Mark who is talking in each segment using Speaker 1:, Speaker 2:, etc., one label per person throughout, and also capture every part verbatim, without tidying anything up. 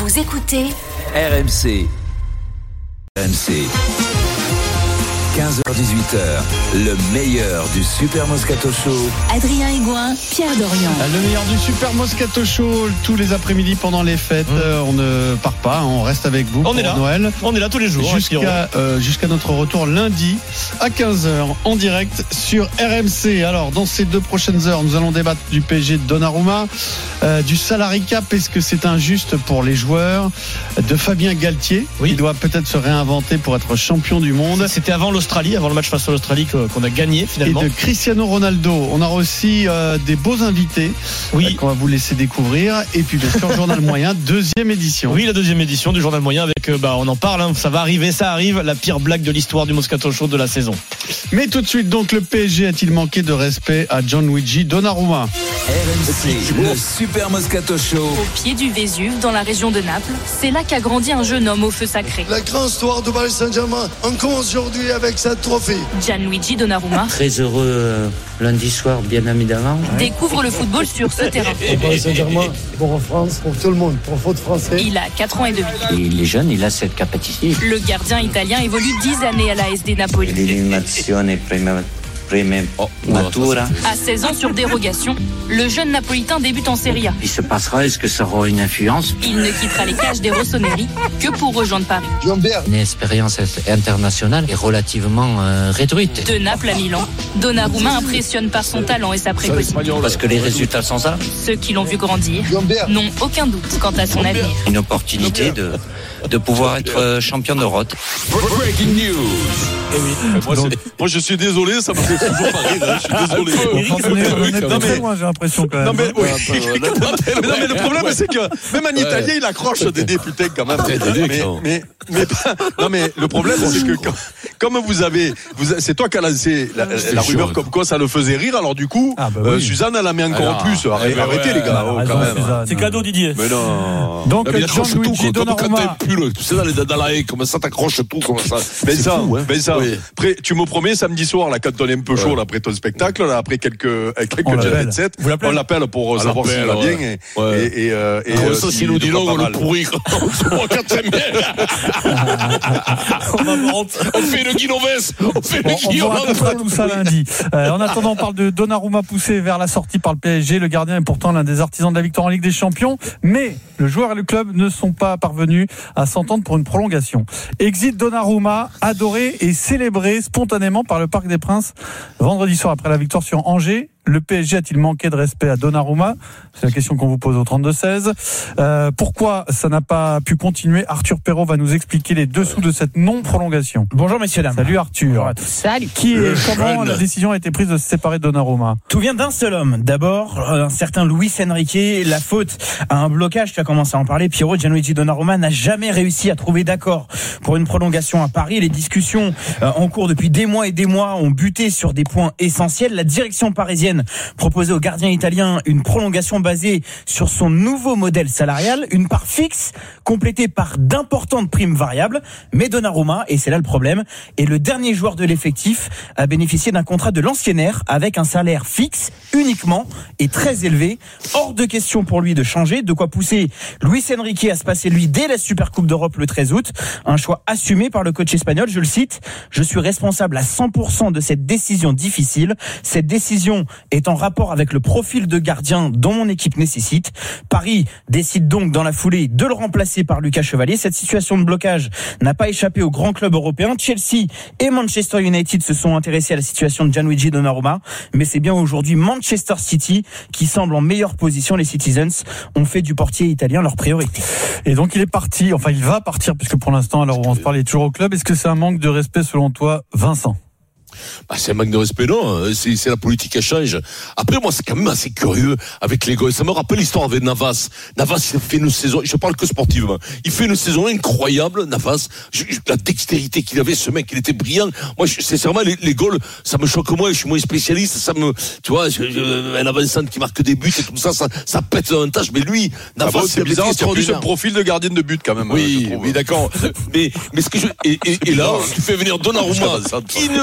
Speaker 1: Vous écoutez
Speaker 2: R M C. R M C. quinze heures dix-huit heures, le meilleur du Super Moscato Show.
Speaker 1: Adrien Aigouin, Pierre Dorian.
Speaker 3: Le meilleur du Super Moscato Show tous les après-midi pendant les fêtes. Mmh. Euh, on ne part pas, on reste avec vous
Speaker 4: on
Speaker 3: pour
Speaker 4: est là.
Speaker 3: Noël.
Speaker 4: On est là tous les jours.
Speaker 3: Jusqu'à, euh, jusqu'à notre retour lundi à quinze heures en direct sur R M C. Alors, dans ces deux prochaines heures, nous allons débattre du P S G de Donnarumma, euh, du salary cap. Est-ce que c'est injuste pour les joueurs? De Fabien Galtier, oui. qui doit peut-être se réinventer pour être champion du monde.
Speaker 4: C'était avant l'Australie, avant le match face à l'Australie qu'on a gagné finalement.
Speaker 3: Et de Cristiano Ronaldo. On aura aussi euh, des beaux invités oui. euh, qu'on va vous laisser découvrir. Et puis bien sûr, Journal Moyen, deuxième édition.
Speaker 4: Oui, la deuxième édition du Journal Moyen avec, euh, bah, on en parle, hein, ça va arriver, ça arrive, la pire blague de l'histoire du Moscato Show de la saison.
Speaker 3: Mais tout de suite, donc, le P S G a-t-il manqué de respect à Gianluigi Donnarumma?
Speaker 2: R M C, le Super Moscato Show.
Speaker 5: Au pied du Vésuve, dans la région de Naples, c'est là qu'a grandi un jeune homme au feu sacré.
Speaker 6: La grande histoire de Paris Saint-Germain, on commence aujourd'hui avec cette trophée.
Speaker 5: Gianluigi Donnarumma.
Speaker 7: Très heureux euh, lundi soir, bien évidemment.
Speaker 5: Découvre le football sur ce terrain.
Speaker 6: Pour Paris Saint-Germain, pour France, pour tout le monde, pour faute français.
Speaker 5: Il a quatre ans et demi.
Speaker 7: Il est jeune, il a cette capacité.
Speaker 5: Le gardien italien évolue dix années à l'A S D Napoli.
Speaker 7: L'eliminazione prima. Oh, Matura.
Speaker 5: À seize ans sur dérogation, le jeune napolitain débute en Serie A.
Speaker 7: Il se passera, est-ce que ça aura une influence?
Speaker 5: Il ne quittera les cages des Rossoneri que pour rejoindre Paris.
Speaker 7: Une expérience internationale est relativement euh, réduite.
Speaker 5: De Naples à Milan, Donnarumma impressionne par son talent et sa précocité.
Speaker 7: Parce que les résultats sont ça.
Speaker 5: Ceux qui l'ont vu grandir n'ont aucun doute quant à son avenir.
Speaker 7: Une opportunité de, de pouvoir être champion d'Europe.
Speaker 2: Breaking news.
Speaker 8: Eh oui. moi, moi je suis désolé, ça me fait toujours pas rire, hein. Je suis désolé.
Speaker 9: Eric, on est, on est non, très mais, loin, j'ai l'impression quand même.
Speaker 8: Non mais, oui. mais, non, mais le problème c'est que même en italien ouais. il accroche des députés quand même. Mais, mais, mais, mais, non mais le problème c'est que comme, comme vous avez, vous, c'est toi qui as lancé la, la rumeur comme quoi ça le faisait rire, alors du coup ah bah oui. euh, Suzanne elle la met encore alors, en plus. Arrêtez, arrêtez ouais, les gars, oh, quand même.
Speaker 9: Suzanne. C'est cadeau Didier.
Speaker 8: Mais non.
Speaker 9: Donc Gianluigi Donnarumma.
Speaker 8: Tu sais dans, les, dans la haie, comme ça t'accroches tout comme ça. Mais ça, mais ça. Après tu me promets samedi soir là quand on est un peu chaud là après ton spectacle là après quelques quelques jet set, on l'appelle pour savoir s'il va bien et et et
Speaker 10: ça s'il nous dit non on le pourrit. On fait le Guinoves, on fait le Guinoves.
Speaker 9: On racontera tout ça lundi. Euh, en attendant, on parle de Donnarumma poussé vers la sortie par le P S G. Le gardien est pourtant l'un des artisans de la victoire en Ligue des Champions, mais le joueur et le club ne sont pas parvenus à s'entendre pour une prolongation. Exit Donnarumma, adoré et célébré spontanément par le Parc des Princes vendredi soir après la victoire sur Angers. Le P S G a-t-il manqué de respect à Donnarumma? C'est la question qu'on vous pose au trente-deux seize. Euh, pourquoi ça n'a pas pu continuer? Arthur Perrault va nous expliquer les dessous de cette non-prolongation.
Speaker 11: Bonjour messieurs dames.
Speaker 9: Salut Arthur.
Speaker 11: Salut.
Speaker 9: Qui et comment la décision a été prise de se séparer de Donnarumma?
Speaker 11: Tout vient d'un seul homme. D'abord, un certain Luis Enrique. La faute à un blocage, tu as commencé à en parler. Pierrot, Gianluigi Donnarumma n'a jamais réussi à trouver d'accord pour une prolongation à Paris. Les discussions euh, en cours depuis des mois et des mois ont buté sur des points essentiels. La direction parisienne proposait au gardien italien une prolongation basée sur son nouveau modèle salarial, une part fixe complétée par d'importantes primes variables. Mais Donnarumma, et c'est là le problème, est le dernier joueur de l'effectif à bénéficier d'un contrat de l'ancien air avec un salaire fixe uniquement et très élevé. Hors de question pour lui de changer, de quoi pousser Luis Enrique à se passer lui dès la Supercoupe d'Europe le treize août. Un choix assumé par le coach espagnol, je le cite, « Je suis responsable à cent pour cent de cette décision difficile. Cette décision est en rapport avec le profil de gardien dont mon équipe nécessite. » Paris décide donc dans la foulée de le remplacer par Lucas Chevalier. Cette situation de blocage n'a pas échappé aux grands clubs européens. Chelsea et Manchester United se sont intéressés à la situation de Gianluigi Donnarumma, mais c'est bien aujourd'hui Manchester City qui semble en meilleure position. Les Citizens ont fait du portier italien leur priorité.
Speaker 9: Et donc il est parti, enfin il va partir puisque pour l'instant, alors où on se parle, il est toujours au club. Est-ce que c'est un manque de respect selon toi, Vincent?
Speaker 10: Bah, c'est un manque de respect, non. C'est, c'est la politique qui change. Après, moi, c'est quand même assez curieux avec les gars. Ça me rappelle l'histoire avec Navas. Navas, il fait une saison, je parle que sportivement. Il fait une saison incroyable, Navas. Je, je, la dextérité qu'il avait, ce mec, il était brillant. Moi, je, sincèrement, les, les goals, ça me choque moins. Je suis moins spécialiste. Ça me, tu vois, je, je, un avançant qui marque des buts et tout ça, ça, ça pète davantage. Mais lui, Navas,
Speaker 8: ah bon, c'est bizarre. C'est plus un profil de gardien de but, quand même.
Speaker 10: Oui, oui, d'accord. mais, mais ce que je, et, et, et là, tu fais venir Donnarumma, qui ne, qui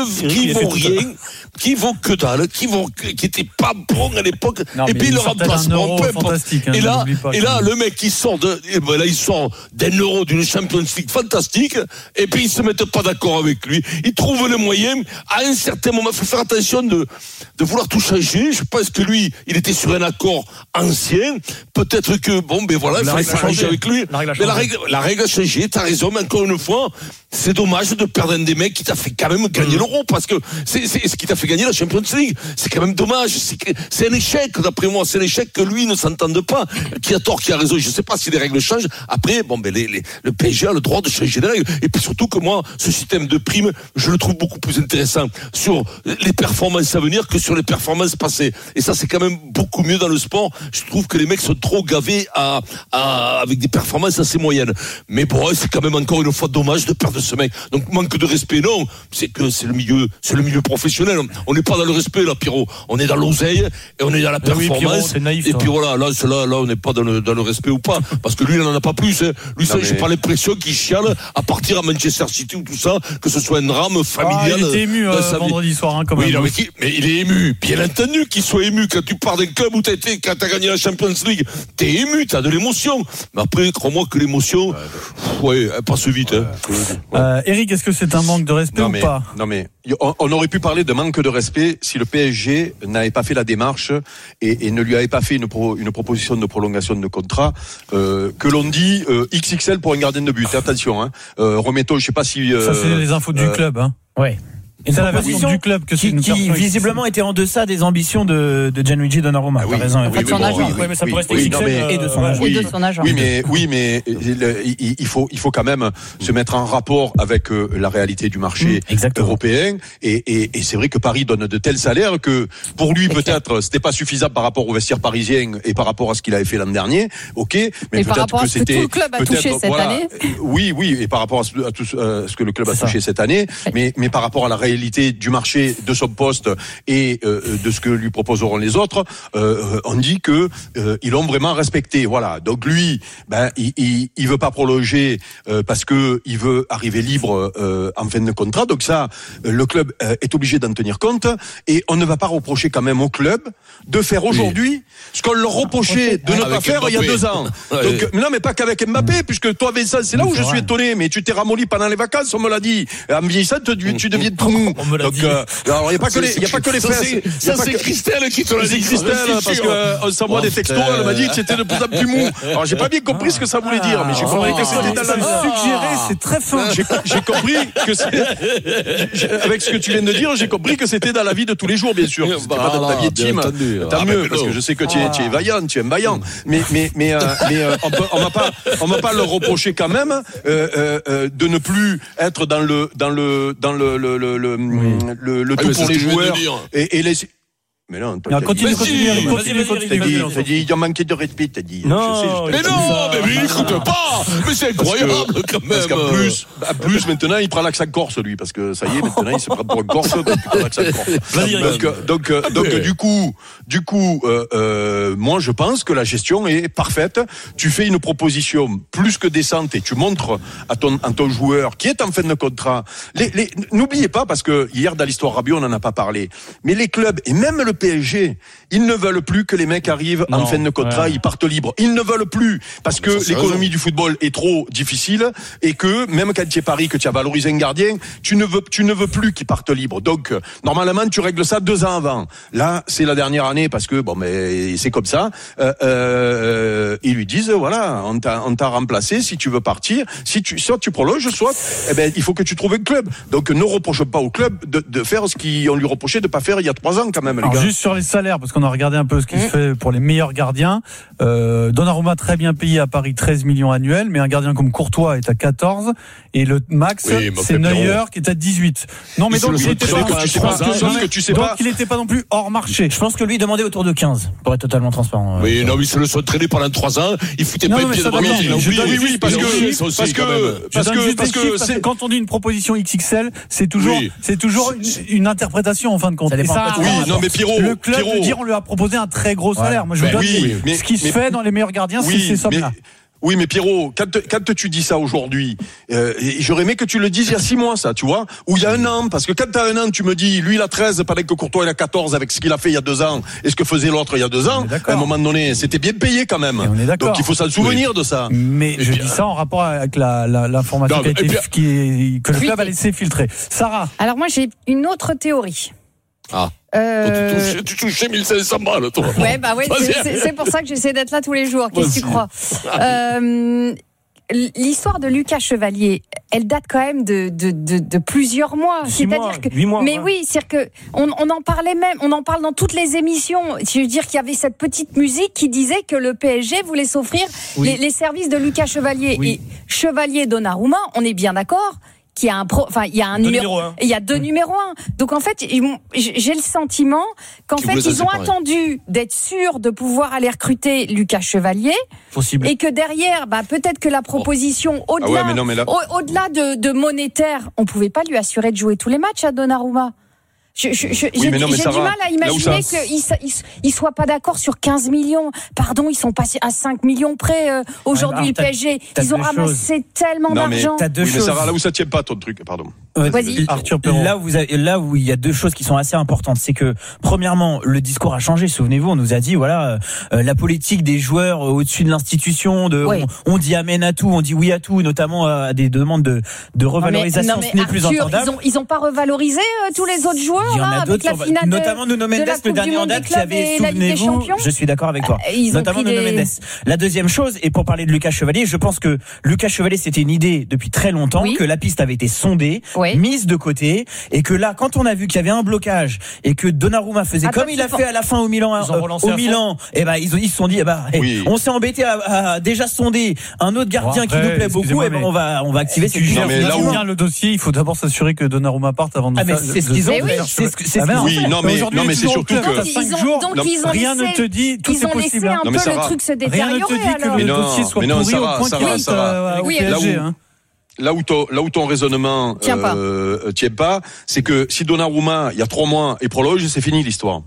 Speaker 10: qui vaut rien, qui vaut que dalle, qui vaut, qui était pas bon à l'époque,
Speaker 9: Non,
Speaker 10: et
Speaker 9: mais
Speaker 10: puis
Speaker 9: il
Speaker 10: le
Speaker 9: sortait
Speaker 10: remplacement,
Speaker 9: d'un euro
Speaker 10: peu importe.
Speaker 9: fantastique, hein,
Speaker 10: et
Speaker 9: ne
Speaker 10: là,
Speaker 9: l'oublie pas,
Speaker 10: et
Speaker 9: quand
Speaker 10: là,
Speaker 9: même.
Speaker 10: le mec, il sort de, et ben là, il sort d'un euro d'une Champions League fantastique, et puis ils se mettent pas d'accord avec lui. Ils trouvent le moyen, à un certain moment, il faut faire attention de, de vouloir tout changer. Je pense que lui, il était sur un accord ancien. Peut-être que, bon, ben voilà, il fallait s'arranger avec lui.
Speaker 4: La règle a
Speaker 10: mais la
Speaker 4: changé.
Speaker 10: règle, la règle a changé, t'as raison, mais encore une fois, c'est dommage de perdre un des mecs qui t'a fait quand même gagner l'euro, parce que c'est, c'est ce qui t'a fait gagner la Champions League. C'est quand même dommage. C'est, c'est un échec, d'après moi. C'est un échec que lui ne s'entende pas. Qui a tort, qui a raison. Je sais pas si les règles changent. Après, bon, ben, les, les, le P S G a le droit de changer les règles. Et puis surtout que moi, ce système de primes, je le trouve beaucoup plus intéressant sur les performances à venir que sur les performances passées. Et ça, c'est quand même beaucoup mieux dans le sport. Je trouve que les mecs sont trop gavés à, à, avec des performances assez moyennes. Mais bon, c'est quand même encore une fois dommage de perdre ce mec. Donc, manque de respect, non. C'est que c'est le milieu, c'est le milieu professionnel. On n'est pas dans le respect, là, Pierrot. On est dans l'oseille et on est dans la
Speaker 4: Oui,
Speaker 10: performance.
Speaker 4: Pierrot, c'est naïf,
Speaker 10: et
Speaker 4: toi.
Speaker 10: puis voilà, là, c'est là, là, on n'est pas dans le, dans le respect ou pas. Parce que lui, il n'en a pas plus, hein. Lui, ça,
Speaker 8: mais...
Speaker 10: j'ai pas l'impression qu'il chiale à partir à Manchester City ou tout ça, que ce soit un drame
Speaker 9: Ah,
Speaker 10: familial.
Speaker 9: il était ému
Speaker 10: dans
Speaker 9: euh,
Speaker 10: sa vie.
Speaker 9: vendredi soir, hein, quand
Speaker 10: Oui,
Speaker 9: même.
Speaker 10: non, mais, qui- mais il est ému. Bien entendu qu'il soit ému quand tu pars d'un club où t'as été, quand t'as gagné la Champions League. T'es ému, t'as de l'émotion. Mais après, crois-moi que l'émotion, pff, ouais, elle passe vite, hein.
Speaker 9: Euh, Eric, est-ce que c'est un manque de respect
Speaker 8: Non
Speaker 9: ou
Speaker 8: mais,
Speaker 9: pas?
Speaker 8: non mais on, on aurait pu parler de manque de respect si le P S G n'avait pas fait la démarche et, et ne lui avait pas fait une, pro, une proposition de prolongation de contrat euh, que l'on dit euh, X X L pour un gardien de but. Attention, hein. Euh, Remetto, je sais pas si euh,
Speaker 9: Ça, c'est les infos du
Speaker 8: euh,
Speaker 9: club. Hein.
Speaker 11: Ouais. Une
Speaker 9: C'est la version
Speaker 11: proposition
Speaker 9: du club que c'est
Speaker 11: qui,
Speaker 9: une
Speaker 11: qui
Speaker 9: version
Speaker 11: visiblement était en deçà des ambitions de, de Gianluigi Donnarumma.
Speaker 8: Ah oui.
Speaker 11: T'as raison.
Speaker 8: Oui,
Speaker 11: Eric.
Speaker 8: oui,
Speaker 1: de son
Speaker 8: bon,
Speaker 1: agent.
Speaker 8: oui,
Speaker 4: Ouais, mais ça
Speaker 8: oui,
Speaker 4: peut rester
Speaker 8: oui,
Speaker 4: X X L,
Speaker 8: non, mais-
Speaker 4: euh,
Speaker 11: et de son
Speaker 4: ouais.
Speaker 11: agent.
Speaker 1: Et de son agent.
Speaker 8: Oui, mais oui, mais le- il il faut il faut quand même se mettre en rapport avec euh, la réalité du marché
Speaker 11: Mmh, exactement.
Speaker 8: européen. Et, et, et c'est vrai que Paris donne de tels salaires que pour lui peut-être c'était pas suffisant par rapport au vestiaire parisien et par rapport à ce qu'il avait fait l'an dernier. Ok, mais,
Speaker 1: Mais par
Speaker 8: peut-être
Speaker 1: rapport à
Speaker 8: que
Speaker 1: ce que
Speaker 8: c'était
Speaker 1: tout le club a
Speaker 8: peut-être,
Speaker 1: touché cette
Speaker 8: voilà,
Speaker 1: année.
Speaker 8: euh, Oui, oui, et par rapport à ce, à tout ce- euh, ce que le club a
Speaker 11: C'est ça.
Speaker 8: touché cette année, mais mais par rapport à la réalité du marché, de son poste et euh, de ce que lui proposeront les autres, euh, on dit que euh, ils l'ont vraiment respecté. Voilà. Donc lui, ben il il, il veut pas prolonger euh, parce que il veut arriver libre euh, en fin de contrat. Donc ça, euh, le club euh, est obligé d'en tenir compte et on ne va pas reprocher quand même au club de faire aujourd'hui ce qu'on leur reprochait de ne
Speaker 10: Avec
Speaker 8: pas faire il y a
Speaker 10: Mbappé.
Speaker 8: deux ans.
Speaker 10: Ouais.
Speaker 8: Donc non, mais pas qu'avec Mbappé, puisque toi Vincent, c'est là où je suis étonné. Mais tu t'es ramolli pendant les vacances, on me l'a dit. En vieillissant, tu, tu deviens tout mou.
Speaker 4: On me l'a
Speaker 8: Donc,
Speaker 4: dit.
Speaker 8: euh, alors il y a pas que les, il y a pas que les
Speaker 10: Ça,
Speaker 8: fesses.
Speaker 10: c'est-
Speaker 8: Il y a
Speaker 10: Ça,
Speaker 8: pas
Speaker 10: c'est
Speaker 8: que-
Speaker 10: Christelle qui te l'a
Speaker 8: c'est
Speaker 10: dit.
Speaker 8: Christelle,
Speaker 10: c'est
Speaker 8: parce
Speaker 10: sûr.
Speaker 8: que on s'envoie
Speaker 10: Oh,
Speaker 8: des textos,
Speaker 10: putain.
Speaker 8: elle m'a dit que c'était de plus en plus mou. Alors j'ai pas bien compris ce que ça voulait dire, mais j'ai compris que c'était dans
Speaker 9: Ça
Speaker 8: la
Speaker 9: suggéré, c'est très fin.
Speaker 8: j'ai, j'ai compris que c'est, j'ai- avec ce que tu viens de dire, j'ai compris que c'était dans la vie de tous les jours, bien sûr. C'était pas dans ta vie
Speaker 10: bien
Speaker 8: intime.
Speaker 10: entendu.
Speaker 8: Tant
Speaker 10: Ah,
Speaker 8: mieux,
Speaker 10: mais
Speaker 8: parce
Speaker 10: non.
Speaker 8: que je sais que tu es, tu es vaillant, tu es un vaillant. Mais, mais, mais, euh, mais euh, on peut, on va pas, on va pas le reprocher quand même euh, euh, euh, de ne plus être dans le, dans le, dans le, le, le, le, le, le
Speaker 10: Ah,
Speaker 8: tout
Speaker 10: mais
Speaker 8: pour
Speaker 10: c'est
Speaker 8: les
Speaker 10: ce que je viens de
Speaker 8: joueurs
Speaker 10: dire.
Speaker 8: et, et les. Mais non, toi,
Speaker 9: Non,
Speaker 8: t'as
Speaker 9: continue,
Speaker 8: dit-
Speaker 9: continue, Eric,
Speaker 4: Vas-y,
Speaker 9: continue,
Speaker 4: vas-y,
Speaker 9: continue,
Speaker 8: T'as dit,
Speaker 9: vas-y.
Speaker 8: t'as dit, il a manqué de respect, t'as dit.
Speaker 4: Non,
Speaker 8: Je sais, je te
Speaker 10: Mais
Speaker 8: dis
Speaker 10: non,
Speaker 8: ça.
Speaker 10: mais lui, il écoute pas. Mais c'est incroyable, quand même.
Speaker 8: Parce qu'en plus, en plus, maintenant, il prend l'accent corse, lui, parce que ça y est, maintenant, il se prend pour un corse, donc il prend l'accent corse.
Speaker 4: Vas-y,
Speaker 8: Donc, euh, donc, euh, donc, euh, du coup, du coup, euh, euh, moi, je pense que la gestion est parfaite. Tu fais une proposition plus que décente et tu montres à ton, à ton joueur qui est en fin de contrat. Les, les, n'oubliez pas, parce que hier, dans l'histoire Rabiot, on n'en a pas parlé, mais les clubs, et même le P S G, ils ne veulent plus que les mecs arrivent en
Speaker 9: Non,
Speaker 8: fin de contrat,
Speaker 9: ouais.
Speaker 8: ils partent libres. Ils ne veulent plus, parce que
Speaker 10: Ça, c'est
Speaker 8: l'économie
Speaker 10: raison.
Speaker 8: du football est trop difficile et que même quand tu es Paris, que tu as valorisé un gardien, tu ne veux, tu ne veux plus qu'il parte libre. Donc, euh, normalement, tu règles ça deux ans avant. Là, c'est la dernière année parce que, bon, mais c'est comme ça. Euh, euh, ils lui disent, voilà, on t'a, on t'a remplacé, si tu veux partir, si tu, soit tu prolonges, soit, eh ben, il faut que tu trouves un club. Donc, ne reproche pas au club de, de faire ce qu'on lui reprochait de pas faire il y a trois ans quand même, les
Speaker 9: Alors,
Speaker 8: gars.
Speaker 9: juste sur les salaires, parce qu'on a regardé un peu ce qui se fait pour les meilleurs gardiens. Euh, Donnarumma très bien payé à Paris, treize millions annuels, mais un gardien comme Courtois est à quatorze et le max
Speaker 10: Oui, mais
Speaker 9: c'est
Speaker 10: après,
Speaker 9: Neuer
Speaker 10: Pierrot.
Speaker 9: qui est à dix-huit. Non, mais
Speaker 10: Mais
Speaker 9: donc
Speaker 10: c'est
Speaker 9: il
Speaker 10: le
Speaker 9: était
Speaker 10: seul
Speaker 9: pas,
Speaker 10: truc que tu sais
Speaker 9: je pense
Speaker 10: pas,
Speaker 9: que-
Speaker 10: sauf
Speaker 9: non, mais-
Speaker 8: que tu sais
Speaker 9: donc
Speaker 8: pas.
Speaker 9: il n'était pas non plus hors marché.
Speaker 11: Je pense que lui demandait autour de quinze, pour être totalement transparent.
Speaker 10: Oui, non, mais ils se le sont traînés pendant trois ans. Il foutait
Speaker 9: Non,
Speaker 10: pas
Speaker 9: non,
Speaker 10: un
Speaker 9: mais
Speaker 10: pied
Speaker 9: ça
Speaker 10: devant
Speaker 9: va,
Speaker 10: l'autre.
Speaker 9: non,
Speaker 10: Il a
Speaker 9: je
Speaker 10: oublié.
Speaker 9: donne
Speaker 8: Oui, oui,
Speaker 9: juste
Speaker 8: parce
Speaker 10: Il a oublié,
Speaker 8: que,
Speaker 10: ça aussi,
Speaker 8: parce
Speaker 10: quand même.
Speaker 8: que,
Speaker 9: Je
Speaker 8: parce
Speaker 9: donne
Speaker 8: que,
Speaker 9: juste
Speaker 8: parce
Speaker 9: des
Speaker 8: que
Speaker 9: chiffres, parce que
Speaker 8: c'est,
Speaker 9: quand on dit une proposition X X L, c'est toujours,
Speaker 10: Oui.
Speaker 9: c'est toujours une, une interprétation en fin de compte.
Speaker 11: Ça
Speaker 9: Et
Speaker 11: dépend
Speaker 9: ça,
Speaker 11: pas de
Speaker 8: oui,
Speaker 11: ça.
Speaker 8: non, mais Pierrot,
Speaker 9: le club
Speaker 8: Pierrot.
Speaker 9: veut dire on lui a proposé un très gros salaire. Moi, je vous
Speaker 8: Ben
Speaker 9: donne
Speaker 8: oui,
Speaker 9: les-
Speaker 8: mais-
Speaker 9: ce qui se
Speaker 8: mais-
Speaker 9: fait dans les meilleurs gardiens, c'est ces sommes-là.
Speaker 8: Oui, mais Pierrot, quand, quand tu dis ça aujourd'hui, euh, j'aurais aimé que tu le dises il y a six mois, ça, tu vois, ou il y a un an, parce que quand t'as un an, tu me dis, lui il a treize, pendant que Courtois il a quatorze, avec ce qu'il a fait il y a deux ans, et ce que faisait l'autre il y a deux ans, à un moment donné, c'était bien payé quand même.
Speaker 9: On est d'accord.
Speaker 8: Donc il faut s'en souvenir
Speaker 9: oui.
Speaker 8: de ça.
Speaker 9: Mais je dis ça en rapport avec la, la, l'information non, qui a été, puis... qui, que le club a laissé filtrer. Sarah.
Speaker 12: Alors moi j'ai une autre théorie.
Speaker 10: Ah.
Speaker 12: Euh...
Speaker 10: Tu touchais mille cinq cents balles, toi.
Speaker 12: Ouais, bah ouais, c'est, c'est pour ça que j'essaie d'être là tous les jours. Qu'est-ce que tu crois? euh, L'histoire de Lucas Chevalier, elle date quand même de, de, de, de plusieurs mois.
Speaker 11: Six
Speaker 12: C'est-à-dire
Speaker 11: mois,
Speaker 12: que,
Speaker 11: huit mois,
Speaker 12: mais
Speaker 11: ouais.
Speaker 12: oui, c'est-à-dire que on, on en parlait même, on en parle dans toutes les émissions. Je veux dire qu'il y avait cette petite musique qui disait que le P S G voulait s'offrir oui. les, les services de Lucas Chevalier oui. et Chevalier Donnarumma. On est bien d'accord. Qu'il y a un pro, enfin il y a un numéro, il y a deux mmh. numéros un. Donc en fait, j'ai le sentiment qu'en qui fait ils ont séparer. attendu d'être sûrs de pouvoir aller recruter Lucas Chevalier.
Speaker 11: Possible.
Speaker 12: Et que derrière, bah peut-être que la proposition oh. au-delà, ah ouais, non, là... au, au-delà de, de monétaire, on pouvait pas lui assurer de jouer tous les matchs à Donnarumma. Je, je, je, oui, j'ai non, j'ai Sarah, du mal à imaginer qu'ils ne soient pas d'accord sur quinze millions. Pardon, ils sont passés à cinq millions près euh, aujourd'hui, ouais, bah, le P S G. Ils ont ramassé choses. tellement non, d'argent.
Speaker 8: Mais, oui, mais Sarah, là où ça ne tient pas ton truc, pardon.
Speaker 11: Euh, Vas-y. Arthur Perron. Là où, vous avez, là où il y a deux choses qui sont assez importantes, c'est que premièrement, le discours a changé. Souvenez-vous, on nous a dit voilà, euh, la politique des joueurs euh, au-dessus de l'institution, de, oui. on, on dit amen à tout, on dit oui à tout, notamment à des demandes de, de revalorisation. Non mais, non mais ce n'est plus entendable.
Speaker 12: Ils ont, ils ont pas revalorisé euh, tous les autres joueurs.
Speaker 11: Il y en
Speaker 12: là,
Speaker 11: a d'autres,
Speaker 12: avec la finale
Speaker 11: notamment Nuno Mendes, le dernier en date qui avait, souvenez-vous, je suis d'accord avec toi.
Speaker 12: Ils
Speaker 11: notamment Nuno
Speaker 12: les...
Speaker 11: Mendes. La deuxième chose, et pour parler de Lucas Chevalier, je pense que Lucas Chevalier, c'était une idée depuis très longtemps, oui. que la piste avait été sondée, oui. mise de côté, et que là, quand on a vu qu'il y avait un blocage, et que Donnarumma faisait ah, comme il a fait à la fin au Milan, euh, au Milan, et ben, ils, ils se sont dit, eh ben, oui. on s'est embêté à, à déjà sonder un autre gardien bon, après, qui nous plaît beaucoup, et ben, on va, on va activer cette
Speaker 9: non, mais là où vient le dossier, il faut d'abord s'assurer que Donnarumma parte avant de
Speaker 11: ah, mais c'est ce qu'ils ont fait.
Speaker 8: Oui, non, mais, non, mais c'est surtout que.
Speaker 12: Ils ont, donc,
Speaker 8: non,
Speaker 12: ils ont
Speaker 9: rien
Speaker 12: laissé,
Speaker 9: ne te dit, tout
Speaker 12: ils
Speaker 9: est
Speaker 12: ont
Speaker 9: possible.
Speaker 12: laissé un
Speaker 8: non,
Speaker 12: peu
Speaker 8: Sarah,
Speaker 12: le truc se détériorer.
Speaker 9: Rien ne te dit que
Speaker 12: alors.
Speaker 9: le
Speaker 8: non,
Speaker 9: dossier soit
Speaker 8: non,
Speaker 9: pourri
Speaker 8: Sarah,
Speaker 9: au point
Speaker 8: Sarah,
Speaker 9: qu'il
Speaker 8: Sarah,
Speaker 9: est au
Speaker 12: oui,
Speaker 9: P S G.
Speaker 8: Là où, là où ton, là où ton raisonnement tient pas, euh, tient pas, c'est que si Donnarumma, il y a trois mois, et prologe, c'est fini l'histoire.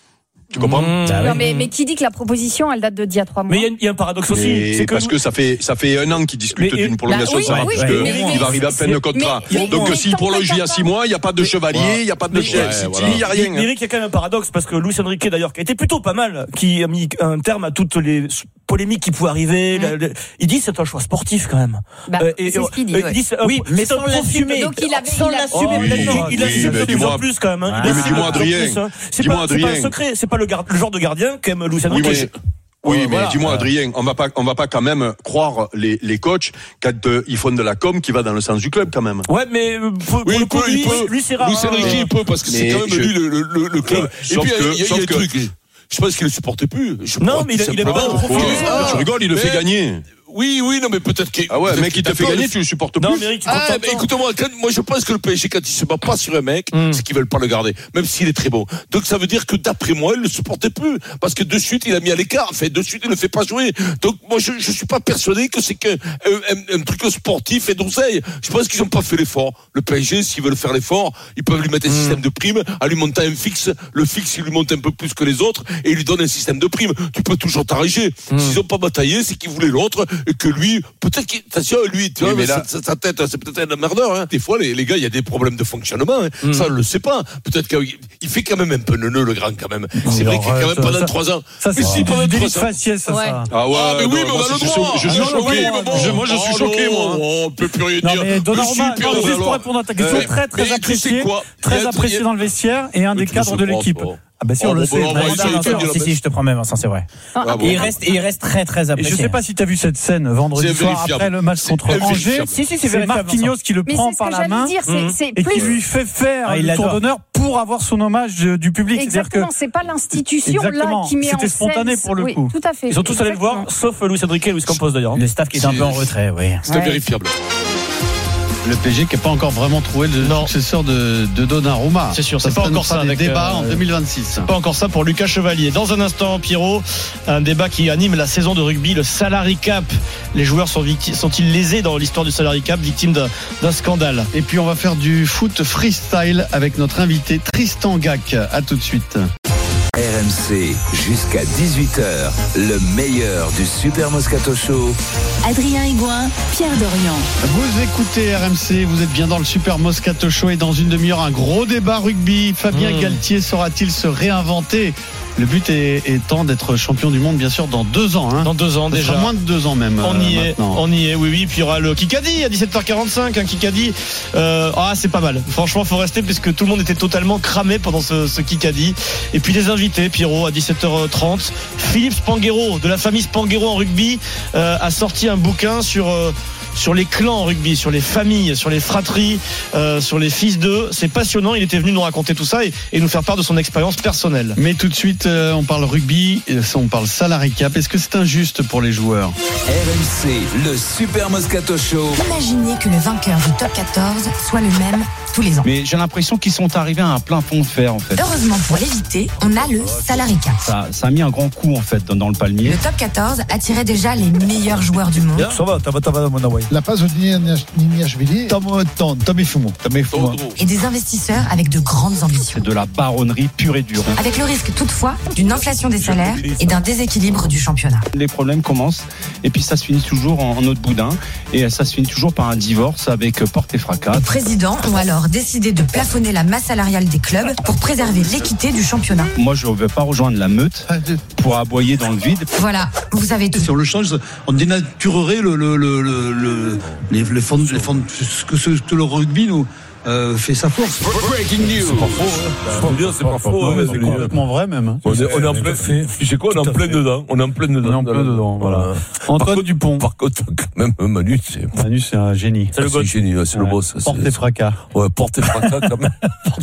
Speaker 8: Tu comprends?
Speaker 12: Mmh. Non, mais, mais qui dit que la proposition, elle date de d'il y a trois mois?
Speaker 4: Mais il y, y a un paradoxe aussi.
Speaker 8: Mais
Speaker 4: c'est que
Speaker 8: parce que ça fait, ça fait un an qu'il discute d'une prolongation,
Speaker 12: bah, oui,
Speaker 8: Sarah,
Speaker 12: oui,
Speaker 8: puisque
Speaker 12: oui, mais,
Speaker 8: il va arriver à peine le contrat.
Speaker 12: Mais,
Speaker 8: Donc,
Speaker 12: mais,
Speaker 8: s'il prolonge il y a six mois, il n'y a pas de Chevalier, il n'y a pas de Chelsea, il n'y a rien.
Speaker 4: Mais Eric, il y a quand même un paradoxe, parce que Luis Enrique, d'ailleurs, qui a été plutôt pas mal, qui a mis un terme à toutes les polémiques qui pouvaient arriver, mmh. il dit c'est un choix sportif quand même.
Speaker 12: Bah, euh, et, c'est ce qu'il dit. Euh,
Speaker 4: ouais. dit oui, mais sans l'assumer.
Speaker 12: Donc il avait,
Speaker 4: sans
Speaker 12: il
Speaker 4: l'assumer.
Speaker 8: Oh,
Speaker 4: il assume de plus en plus quand même. Hein.
Speaker 8: Oui, mais dis-moi Adrien.
Speaker 4: C'est pas, c'est pas un secret. C'est pas le, gar- le genre de gardien qu'aime Luis Enrique.
Speaker 8: Oui, mais, oui, euh, mais voilà. dis-moi Adrien, on va pas, on va pas quand même croire les, les coachs quand euh, ils font de la com qui va dans le sens du club quand même.
Speaker 4: Ouais, mais pour,
Speaker 10: oui,
Speaker 4: pour le coup,
Speaker 10: il
Speaker 4: lui,
Speaker 10: peut,
Speaker 4: lui c'est rare.
Speaker 10: Luis Enrique il peut parce que c'est quand même
Speaker 8: je...
Speaker 10: lui le, le, le club.
Speaker 8: Ouais,
Speaker 10: et puis
Speaker 8: que,
Speaker 10: il y a, y a un truc. Je pense qu'il ne supportait plus. Je
Speaker 4: non, mais il, il est pas au profil.
Speaker 8: Tu rigoles, il le fait gagner.
Speaker 10: Oui, oui, non, mais peut-être qu'il.
Speaker 8: Ah ouais, mec, il te fait gagner, tu le supportes plus.
Speaker 4: Non, mais Eric, tu
Speaker 10: ah, mais écoute-moi, quand, moi, je pense que le P S G, quand il se bat pas sur un mec, mm. c'est qu'ils veulent pas le garder, même s'il est très bon. Donc, ça veut dire que d'après moi, il le supportait plus. Parce que de suite, il a mis à l'écart. En fait, de suite, il le fait pas jouer. Donc, moi, je, je suis pas persuadé que c'est qu'un, un, un truc sportif et d'oseille. Je pense qu'ils ont pas fait l'effort. Le P S G, s'ils veulent faire l'effort, ils peuvent lui mettre un mm. système de primes, à lui monter un fixe. Le fixe, il lui monte un peu plus que les autres, et il lui donne un système de primes. Tu peux toujours t'arranger. Mm. S'ils ont pas bataillé, c'est qu'ils voulaient l'autre, et que lui, peut-être qu'il, attention, lui, tu oui, vois, là... sa, sa tête, c'est peut-être un merdeur, hein. Des fois, les, les gars, il y a des problèmes de fonctionnement, hein. mm. Ça, on le sait pas. Peut-être qu'il fait quand même un peu neuneux, le grand, quand même. C'est vrai qu'il est quand même pendant trois ans.
Speaker 9: Ça, c'est si pendant trois ans. Faciès, ça,
Speaker 12: ouais.
Speaker 9: ça.
Speaker 8: Ah ouais,
Speaker 10: ah, mais oui, mais on a le droit.
Speaker 8: Je suis choqué. Moi, je suis choqué, moi.
Speaker 10: On peut plus rien dire.
Speaker 9: Non, mais Donnarumma, juste pour répondre à ta question, très, très apprécié. Très apprécié dans le vestiaire et un des cadres de l'équipe. Ah bah si on oh, le bon, sait, bon,
Speaker 11: bon, si si je te promets Vincent, c'est vrai. Ah, ah, bon. Et il reste et il reste très très apprécié.
Speaker 9: Et je sais pas si tu as vu cette scène vendredi soir après le match contre Angers.
Speaker 11: Si si,
Speaker 9: c'est Marquinhos qui le prend par la main et qui lui fait faire le tour d'honneur pour avoir son hommage du public.
Speaker 12: Exactement, c'est pas l'institution là qui met en scène.
Speaker 9: C'était spontané pour le coup.
Speaker 12: Tout à fait.
Speaker 4: Ils sont tous allés le voir, sauf Luis Enrique et Luis Campos d'ailleurs.
Speaker 11: Le staff qui est un peu en retrait, oui.
Speaker 10: C'est vérifiable.
Speaker 3: Le P S G qui n'a pas encore vraiment trouvé le non. successeur de, de Donnarumma.
Speaker 4: C'est sûr,
Speaker 3: ça
Speaker 4: c'est pas encore ça.
Speaker 3: Des débats
Speaker 4: euh,
Speaker 3: en deux mille vingt-six.
Speaker 4: C'est pas encore ça pour Lucas Chevalier. Dans un instant, Pierrot, un débat qui anime la saison de rugby, le salary cap. Les joueurs sont victi- sont-ils lésés dans l'histoire du salary cap, victimes d'un, d'un scandale?
Speaker 3: Et puis on va faire du foot freestyle avec notre invité Tristan Gac. À tout de suite.
Speaker 2: R M C, jusqu'à dix-huit heures, le meilleur du Super Moscato Show.
Speaker 1: Adrien Aigouin, Pierre Dorian.
Speaker 3: Vous écoutez R M C, vous êtes bien dans le Super Moscato Show et dans une demi-heure, un gros débat rugby. Fabien mmh. Galtier saura-t-il se réinventer ? Le but est, étant d'être champion du monde, bien sûr, dans deux ans. Hein.
Speaker 4: Dans deux ans, déjà.
Speaker 3: Moins de deux ans même.
Speaker 4: On y
Speaker 3: euh,
Speaker 4: est,
Speaker 3: maintenant.
Speaker 4: on y est, oui, oui. Puis il y aura le Kikadi à dix-sept heures quarante-cinq. Un Kikadi, euh, ah, c'est pas mal. Franchement, faut rester puisque tout le monde était totalement cramé pendant ce, ce Kikadi. Et puis les invités, Pierrot, à dix-sept heures trente. Philippe Spanghero, de la famille Spanghero en rugby, euh, a sorti un bouquin sur. Euh, sur les clans en rugby, sur les familles, sur les fratries, euh, sur les fils d'eux. C'est passionnant. Il était venu nous raconter tout ça et, et nous faire part de son expérience personnelle.
Speaker 3: Mais tout de suite, euh, on parle rugby, on parle salary cap. Est-ce que c'est injuste pour les joueurs ?
Speaker 2: R M C, le Super Moscato Show.
Speaker 13: Imaginez que le vainqueur du top quatorze soit le même tous les ans.
Speaker 14: Mais j'ai l'impression qu'ils sont arrivés à un plein fond de fer en fait.
Speaker 13: Heureusement pour l'éviter, on a le salary cap.
Speaker 14: Ça, ça a mis un grand coup en fait dans, dans le palmier.
Speaker 13: Le top quatorze attirait déjà les meilleurs joueurs du monde.
Speaker 15: Ça va, ça va, ça va, mon away. La passe de Niniashvili,
Speaker 13: et des investisseurs avec de grandes ambitions.
Speaker 14: C'est de la baronnerie pure et dure.
Speaker 13: Avec le risque toutefois d'une inflation des salaires et d'un déséquilibre du championnat.
Speaker 14: Les problèmes commencent et puis ça se finit toujours en, en eau de boudin et ça se finit toujours par un divorce avec porte et fracas.
Speaker 13: Les présidents ont alors décidé de plafonner la masse salariale des clubs pour préserver l'équité du championnat.
Speaker 14: Moi je ne vais pas rejoindre la meute pour aboyer dans le vide.
Speaker 13: Voilà, vous savez tout.
Speaker 15: Si on le change, on dénaturerait le, le, le, le, le les, les fonds, les fonds, ce que, ce que le rugby nous euh, fait sa force.
Speaker 10: Breaking news. C'est pas faux. Hein. Dire, c'est pas faux. Hein,
Speaker 3: c'est complètement vrai même.
Speaker 10: On est, on est en plein. Tu sais quoi, on est en plein dedans. On est en plein dedans.
Speaker 3: On est en plein dedans. Voilà. Antoine
Speaker 10: par
Speaker 3: Dupont.
Speaker 10: Par contre, quand même, Manu, c'est.
Speaker 3: Manu, c'est un génie.
Speaker 10: C'est le ah, génie, c'est ouais. le boss.
Speaker 3: Porte et fracas.
Speaker 10: Ouais, porte et fracas quand même.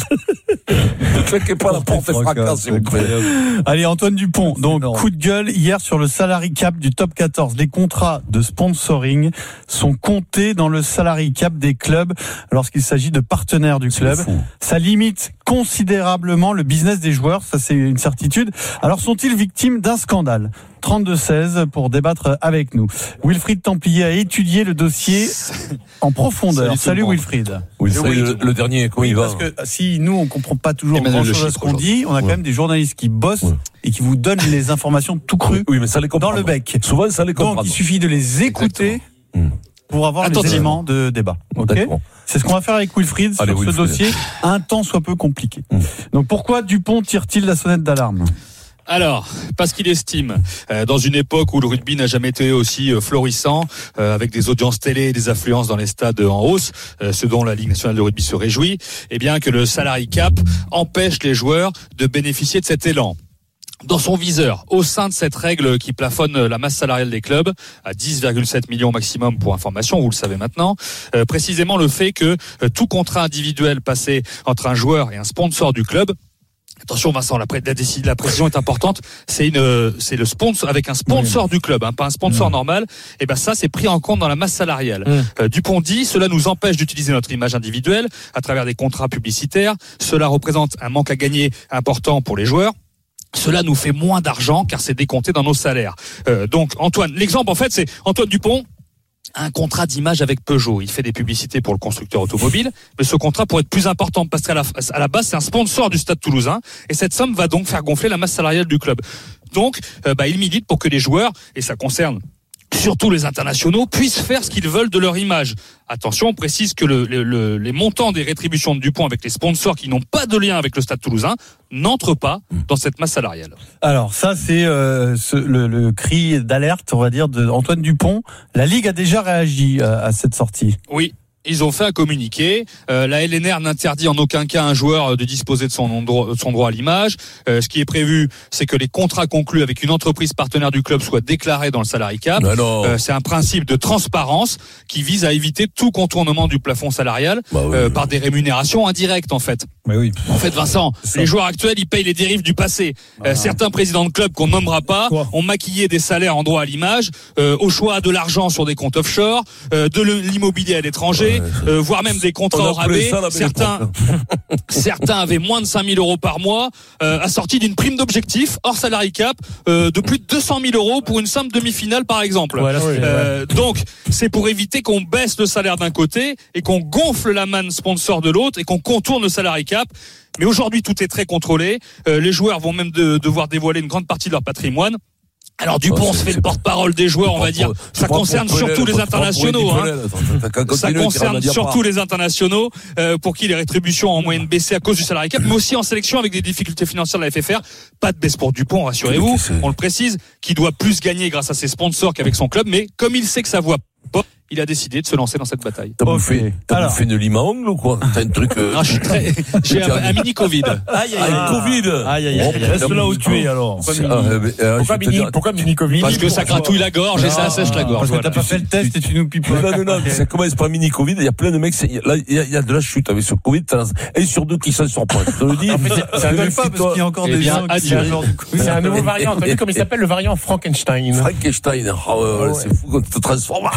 Speaker 10: Ne claquez pas la porte et fracas, s'il vous plaît.
Speaker 3: Allez, Antoine Dupont. Donc, coup de gueule hier sur le salary cap du top quatorze. Les contrats de sponsoring sont comptés dans le salary cap des clubs lorsqu'il s'agit de partenaires du club. Ça limite considérablement le business des joueurs, ça c'est une certitude. Alors sont-ils victimes d'un scandale ? trente-deux seize pour débattre avec nous. Wilfried Templier a étudié le dossier en profondeur. Salut, Salut Wilfried.
Speaker 10: Oui, salut, le, le dernier, comment oui, il va ?
Speaker 3: Parce que si nous on comprend pas toujours grand-chose à ce qu'on dit, on a ouais. quand même des journalistes qui bossent ouais. et qui vous donnent les informations tout crues
Speaker 10: oui, mais ça les
Speaker 3: dans le bec.
Speaker 10: Souvent ça les comprend.
Speaker 3: Donc il suffit de les écouter Exactement. pour avoir Attention. les éléments de débat. Okay ? C'est ce qu'on va faire avec Wilfried sur Allez, ce Wilfried. dossier, un temps soit peu compliqué. Mmh. Donc pourquoi Dupont tire-t-il la sonnette d'alarme ?
Speaker 16: Alors, parce qu'il estime, euh, dans une époque où le rugby n'a jamais été aussi euh, florissant, euh, avec des audiences télé et des affluences dans les stades en hausse, euh, ce dont la Ligue nationale de rugby se réjouit, eh bien que le salary cap empêche les joueurs de bénéficier de cet élan. Dans son viseur, au sein de cette règle qui plafonne la masse salariale des clubs à dix virgule sept millions maximum pour information, vous le savez maintenant, euh, précisément le fait que euh, tout contrat individuel passé entre un joueur et un sponsor du club, attention Vincent, la, pré- la, décision, la précision est importante, c'est une, c'est le sponsor avec un sponsor oui. du club, hein, pas un sponsor oui. normal. Et ben ça, c'est pris en compte dans la masse salariale. Oui. Euh, Dupont dit, cela nous empêche d'utiliser notre image individuelle à travers des contrats publicitaires. Cela représente un manque à gagner important pour les joueurs. Cela nous fait moins d'argent car c'est décompté dans nos salaires. Euh, donc Antoine, l'exemple en fait, c'est Antoine Dupont. Un contrat d'image avec Peugeot. Il fait des publicités pour le constructeur automobile, mais ce contrat pourrait être plus important parce qu'à la, à la base, c'est un sponsor du Stade Toulousain et cette somme va donc faire gonfler la masse salariale du club. Donc, euh, bah, il milite pour que les joueurs, et ça concerne surtout les internationaux, puissent faire ce qu'ils veulent de leur image. Attention, on précise que le, le, le, les montants des rétributions de Dupont avec les sponsors qui n'ont pas de lien avec le Stade Toulousain n'entrent pas dans cette masse salariale.
Speaker 3: Alors ça, c'est euh, ce, le, le cri d'alerte, on va dire, d'Antoine Dupont. La Ligue a déjà réagi à, à cette sortie.
Speaker 16: Oui. Ils ont fait un communiqué. Euh, la L N R n'interdit en aucun cas à un joueur de disposer de son droit, son droit à l'image. Euh, ce qui est prévu, c'est que les contrats conclus avec une entreprise partenaire du club soient déclarés dans le salary cap. Euh, c'est un principe de transparence qui vise à éviter tout contournement du plafond salarial bah oui, euh, oui. par des rémunérations indirectes en fait.
Speaker 3: Mais oui.
Speaker 16: En fait, Vincent, les joueurs actuels, ils payent les dérives du passé. Ah. Euh, certains présidents de clubs qu'on nommera pas Quoi ont maquillé des salaires en droit à l'image, euh, au choix de l'argent sur des comptes offshore, euh, de l'immobilier à l'étranger. contrôlés, euh, voire même des contrats au rabais. Certains, certains avaient moins de cinq mille euros par mois, euh, assortis d'une prime d'objectif hors salary cap euh, de plus de deux cent mille euros pour une simple demi-finale par exemple.
Speaker 9: Ouais, là,
Speaker 16: euh, ouais. Donc c'est pour éviter qu'on baisse le salaire d'un côté et qu'on gonfle la manne sponsor de l'autre et qu'on contourne le salary cap. Mais aujourd'hui tout est très contrôlé. Euh, les joueurs vont même de, devoir dévoiler une grande partie de leur patrimoine. Alors Dupont oh, se fait le porte-parole des joueurs, on va dire. Ça concerne surtout les internationaux. Hein. Ça concerne surtout les internationaux euh, pour qui les rétributions ont en moyenne baissé à cause du salary cap, mais aussi en sélection avec des difficultés financières de la F F R. Pas de baisse pour Dupont, rassurez-vous. On le précise, qui doit plus gagner grâce à ses sponsors qu'avec son club, mais comme il sait que ça voit pas, il a décidé de se lancer dans cette bataille.
Speaker 10: T'as bouffé, t'as bouffé une lime à ongles ou quoi? T'as un truc. Euh...
Speaker 16: Non, je suis très. J'ai un, un mini Covid.
Speaker 10: Aïe, aïe, aïe. Covid.
Speaker 9: Aïe, aïe, aïe. Reste là où tu es alors.
Speaker 11: Pourquoi mini, pourquoi mini Covid?
Speaker 16: Parce que ça gratouille la gorge et ça assèche la gorge.
Speaker 9: Parce que t'as pas fait le test et tu nous pipes.
Speaker 10: Non, non, non, ça commence par mini Covid. Il y a plein de mecs, là, il y a de la chute avec ce Covid. Un sur deux qui s'en sort pas. Je te le dis.
Speaker 9: Ça ne pas parce qu'il y a encore des gens qui
Speaker 11: c'est un nouveau variant. T'as vu comme il s'appelle le variant Frankenstein?
Speaker 10: Frankenstein. C'est fou quand tu te transformes.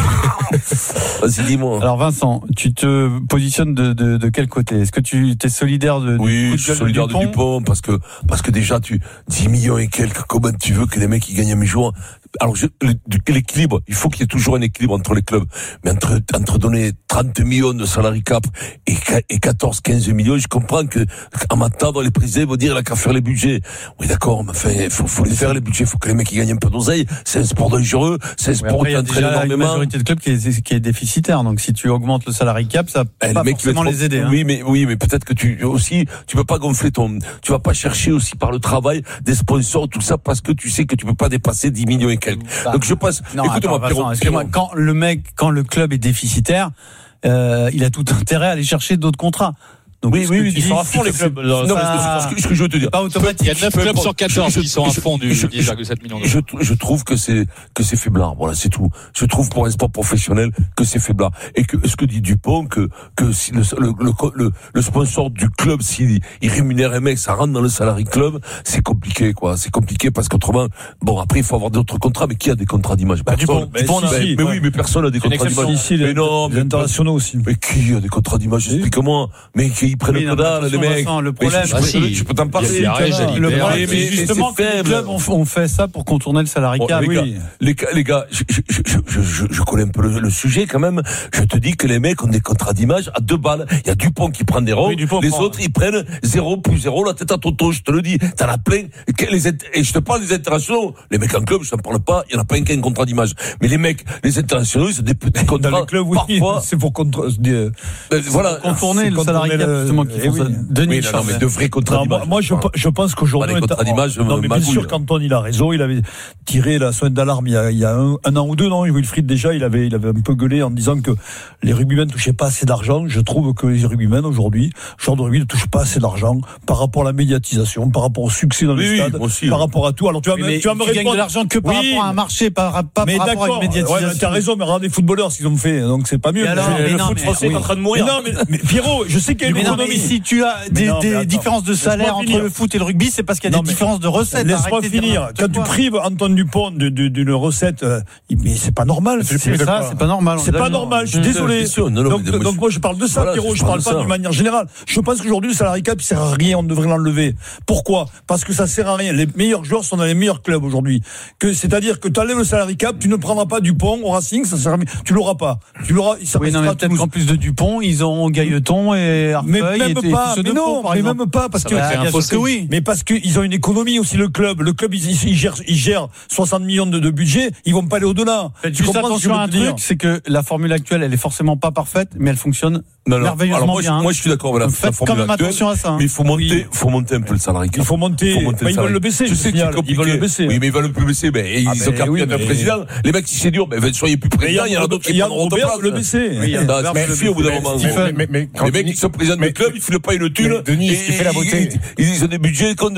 Speaker 10: Vas-y, dis-moi.
Speaker 9: Alors Vincent, tu te positionnes de, de, de quel côté? Est-ce que tu es solidaire de
Speaker 10: Oui, je suis solidaire de Dupont parce que parce que déjà tu dix millions et quelques, comment tu veux que les mecs ils gagnent un mi-jour? Alors je, l'équilibre, il faut qu'il y ait toujours un équilibre entre les clubs. Mais entre entre donner trente millions de salary cap et et quatorze quinze millions, je comprends que en m'attendant les présidents vont dire il a qu'à faire les budgets. Oui d'accord, mais enfin faut faut les faire les budgets, faut que les mecs ils gagnent un peu d'oseille. C'est un sport dangereux, c'est un sport qui entraîne énormément.
Speaker 9: Il y a une majorité de clubs qui est, qui est déficitaire. Donc si tu augmentes le salary cap, ça peut
Speaker 10: eh,
Speaker 9: pas
Speaker 10: les
Speaker 9: forcément les aider. Hein.
Speaker 10: Oui mais oui mais peut-être que tu aussi tu peux pas gonfler ton, tu vas pas chercher aussi par le travail des sponsors tout ça parce que tu sais que tu peux pas dépasser dix millions et quelques.
Speaker 9: Bah,
Speaker 10: donc je passe.
Speaker 9: Non, écoute-moi, Pierrot, excuse-moi, quand le mec, quand le club est déficitaire, euh, il a tout intérêt à aller chercher d'autres contrats. Donc,
Speaker 10: oui, oui,
Speaker 9: ils sont à fond les clubs.
Speaker 10: Non, ça, mais ce que je veux te dire.
Speaker 9: Pas automatique.
Speaker 16: Il y a neuf clubs sur quatorze qui sont à fond du dix virgule sept millions d'euros.
Speaker 10: Je, je trouve que c'est, que c'est faiblard. Voilà, c'est tout. Je trouve pour un sport professionnel que c'est faiblard. Et que, ce que dit Dupont, que, que si le, le, le, le sponsor du club, s'il il rémunère un mec, ça rentre dans le salary club, c'est compliqué, quoi. C'est compliqué parce qu'autrement, bon, après, il faut avoir d'autres contrats, mais qui a des contrats d'image?
Speaker 9: Bah, Dupont,
Speaker 10: mais, Dupont, mais, si, mais ouais. oui, mais personne a des contrats d'image.
Speaker 9: Ici, mais non, les internationaux aussi.
Speaker 10: Mais qui a des contrats d'image? Explique-moi. Mais qui prennent le dalle, les mecs.
Speaker 9: Le problème,
Speaker 10: je, je, je peux t'en parler.
Speaker 9: Le problème, c'est justement que les clubs ont fait ça pour contourner le salary cap.
Speaker 10: Les gars, les, les gars, je, je, je, je, je connais un peu le, le sujet quand même. Je te dis que les mecs ont des contrats d'image à deux balles. Il y a Dupont qui prend des ronds, oui, les prend. Autres ils prennent zéro plus zéro la tête à tonton. Je te le dis, t'en as plein. Les, et je te parle des internationaux. Les mecs en club, je t'en parle pas. Il y en a pas un qui a un contrat d'image. Mais les mecs, les internationaux, ils ont des petits contrats.
Speaker 9: Dans les clubs, oui,
Speaker 10: parfois,
Speaker 9: c'est pour contre, euh,
Speaker 10: ben, voilà,
Speaker 9: contourner le salary cap justement qui font ça.
Speaker 10: Oui, non, mais de vrais contrats d'image.
Speaker 9: Moi, je, je pense qu'aujourd'hui,
Speaker 10: les contrats d'image,
Speaker 9: non, mais bien sûr, qu'Antoine, il a raison. Il avait tiré la sonnette d'alarme il y a, il y a un, un an ou deux, non? Wilfried, déjà, il avait, il avait un peu gueulé en disant que les rugbymen ne touchaient pas assez d'argent. Je trouve que les rugbymen, aujourd'hui, genre de rugby ne touchent pas assez d'argent par rapport à la médiatisation, par rapport au succès dans les oui, stades, aussi, par oui. rapport à tout. Alors, tu vas, me, tu vas me répondre. Tu gagnes de l'argent que par oui, rapport à un marché, par, pas mais par rapport à une médiatisation. Ouais, t'as raison, mais regarde les footballeurs, ce qu'ils ont fait. Donc, c'est pas mieux.
Speaker 11: Alors, mais le non, foot français est en train de mourir.
Speaker 9: Non, mais Pierrot, je sais qu'il y a une économie. Si tu as des différences de salaire entre le foot et le rugby, c'est parce qu'il y a non, des différences de recettes. Laisse-moi finir. Quand tu prives Antoine Dupont d'une recette, euh, mais c'est pas normal. C'est ça, c'est pas normal. C'est pas normal. Je suis désolé. Donc, donc moi je parle de ça, Pierrot. Je parle pas d'une manière générale. Je pense qu'aujourd'hui le salary cap il sert à rien. On devrait l'enlever. Pourquoi? Parce que ça sert à rien. Les meilleurs joueurs sont dans les meilleurs clubs aujourd'hui. Que c'est-à-dire que tu enlèves le salary cap, tu ne prendras pas Dupont au Racing, ça sert à rien. Tu l'auras pas. Tu l'auras.
Speaker 3: Oui, non, mais peut-être qu'en plus de Dupont, ils ont Gailleton et Arfeuil.
Speaker 9: Mais même pas. Mais non, mais même pas parce que. Parce que oui, mais parce qu'ils ont une économie aussi, le club. Le club, ils, ils, gèrent, ils gèrent soixante millions de, de budget, ils vont pas aller au-delà.
Speaker 3: Faites juste attention à un truc, c'est que la formule actuelle, elle est forcément pas parfaite, mais elle fonctionne
Speaker 10: non, non.
Speaker 3: merveilleusement
Speaker 10: Alors moi,
Speaker 3: bien.
Speaker 10: Je, moi, je suis d'accord avec la,
Speaker 3: faites
Speaker 10: la formule
Speaker 3: quand même
Speaker 10: actuelle,
Speaker 3: attention à ça. Hein.
Speaker 10: Mais il faut monter, oui. faut monter un peu le salary cap.
Speaker 9: Il faut monter. Il faut monter bah, ils veulent le baisser.
Speaker 10: Je sais que c'est compliqué.
Speaker 9: Ils veulent le baisser.
Speaker 10: Oui, mais ils veulent le baisser. Ben, ils ah ont qu'à oui, un président. Les mecs, si c'est dur, ben, soyez plus président. Il y en a d'autres qui prendront votre place.
Speaker 9: Le baisser.
Speaker 10: Mais suffit au bout d'un moment. Les mecs qui sont présidents du club, ils filent pas une thune.
Speaker 11: Denis, ce qui fait la beauté.
Speaker 10: Ils ont des budgets comme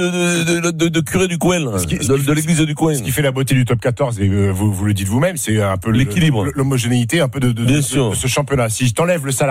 Speaker 10: de curé du coin, de l'église du coin.
Speaker 17: Ce qui fait la beauté du top quatorze, et vous, vous le dites vous-même, c'est un peu
Speaker 10: l'équilibre,
Speaker 17: l'homogénéité un peu de, de, de, de, de ce championnat. Si je t'enlève le salary cap,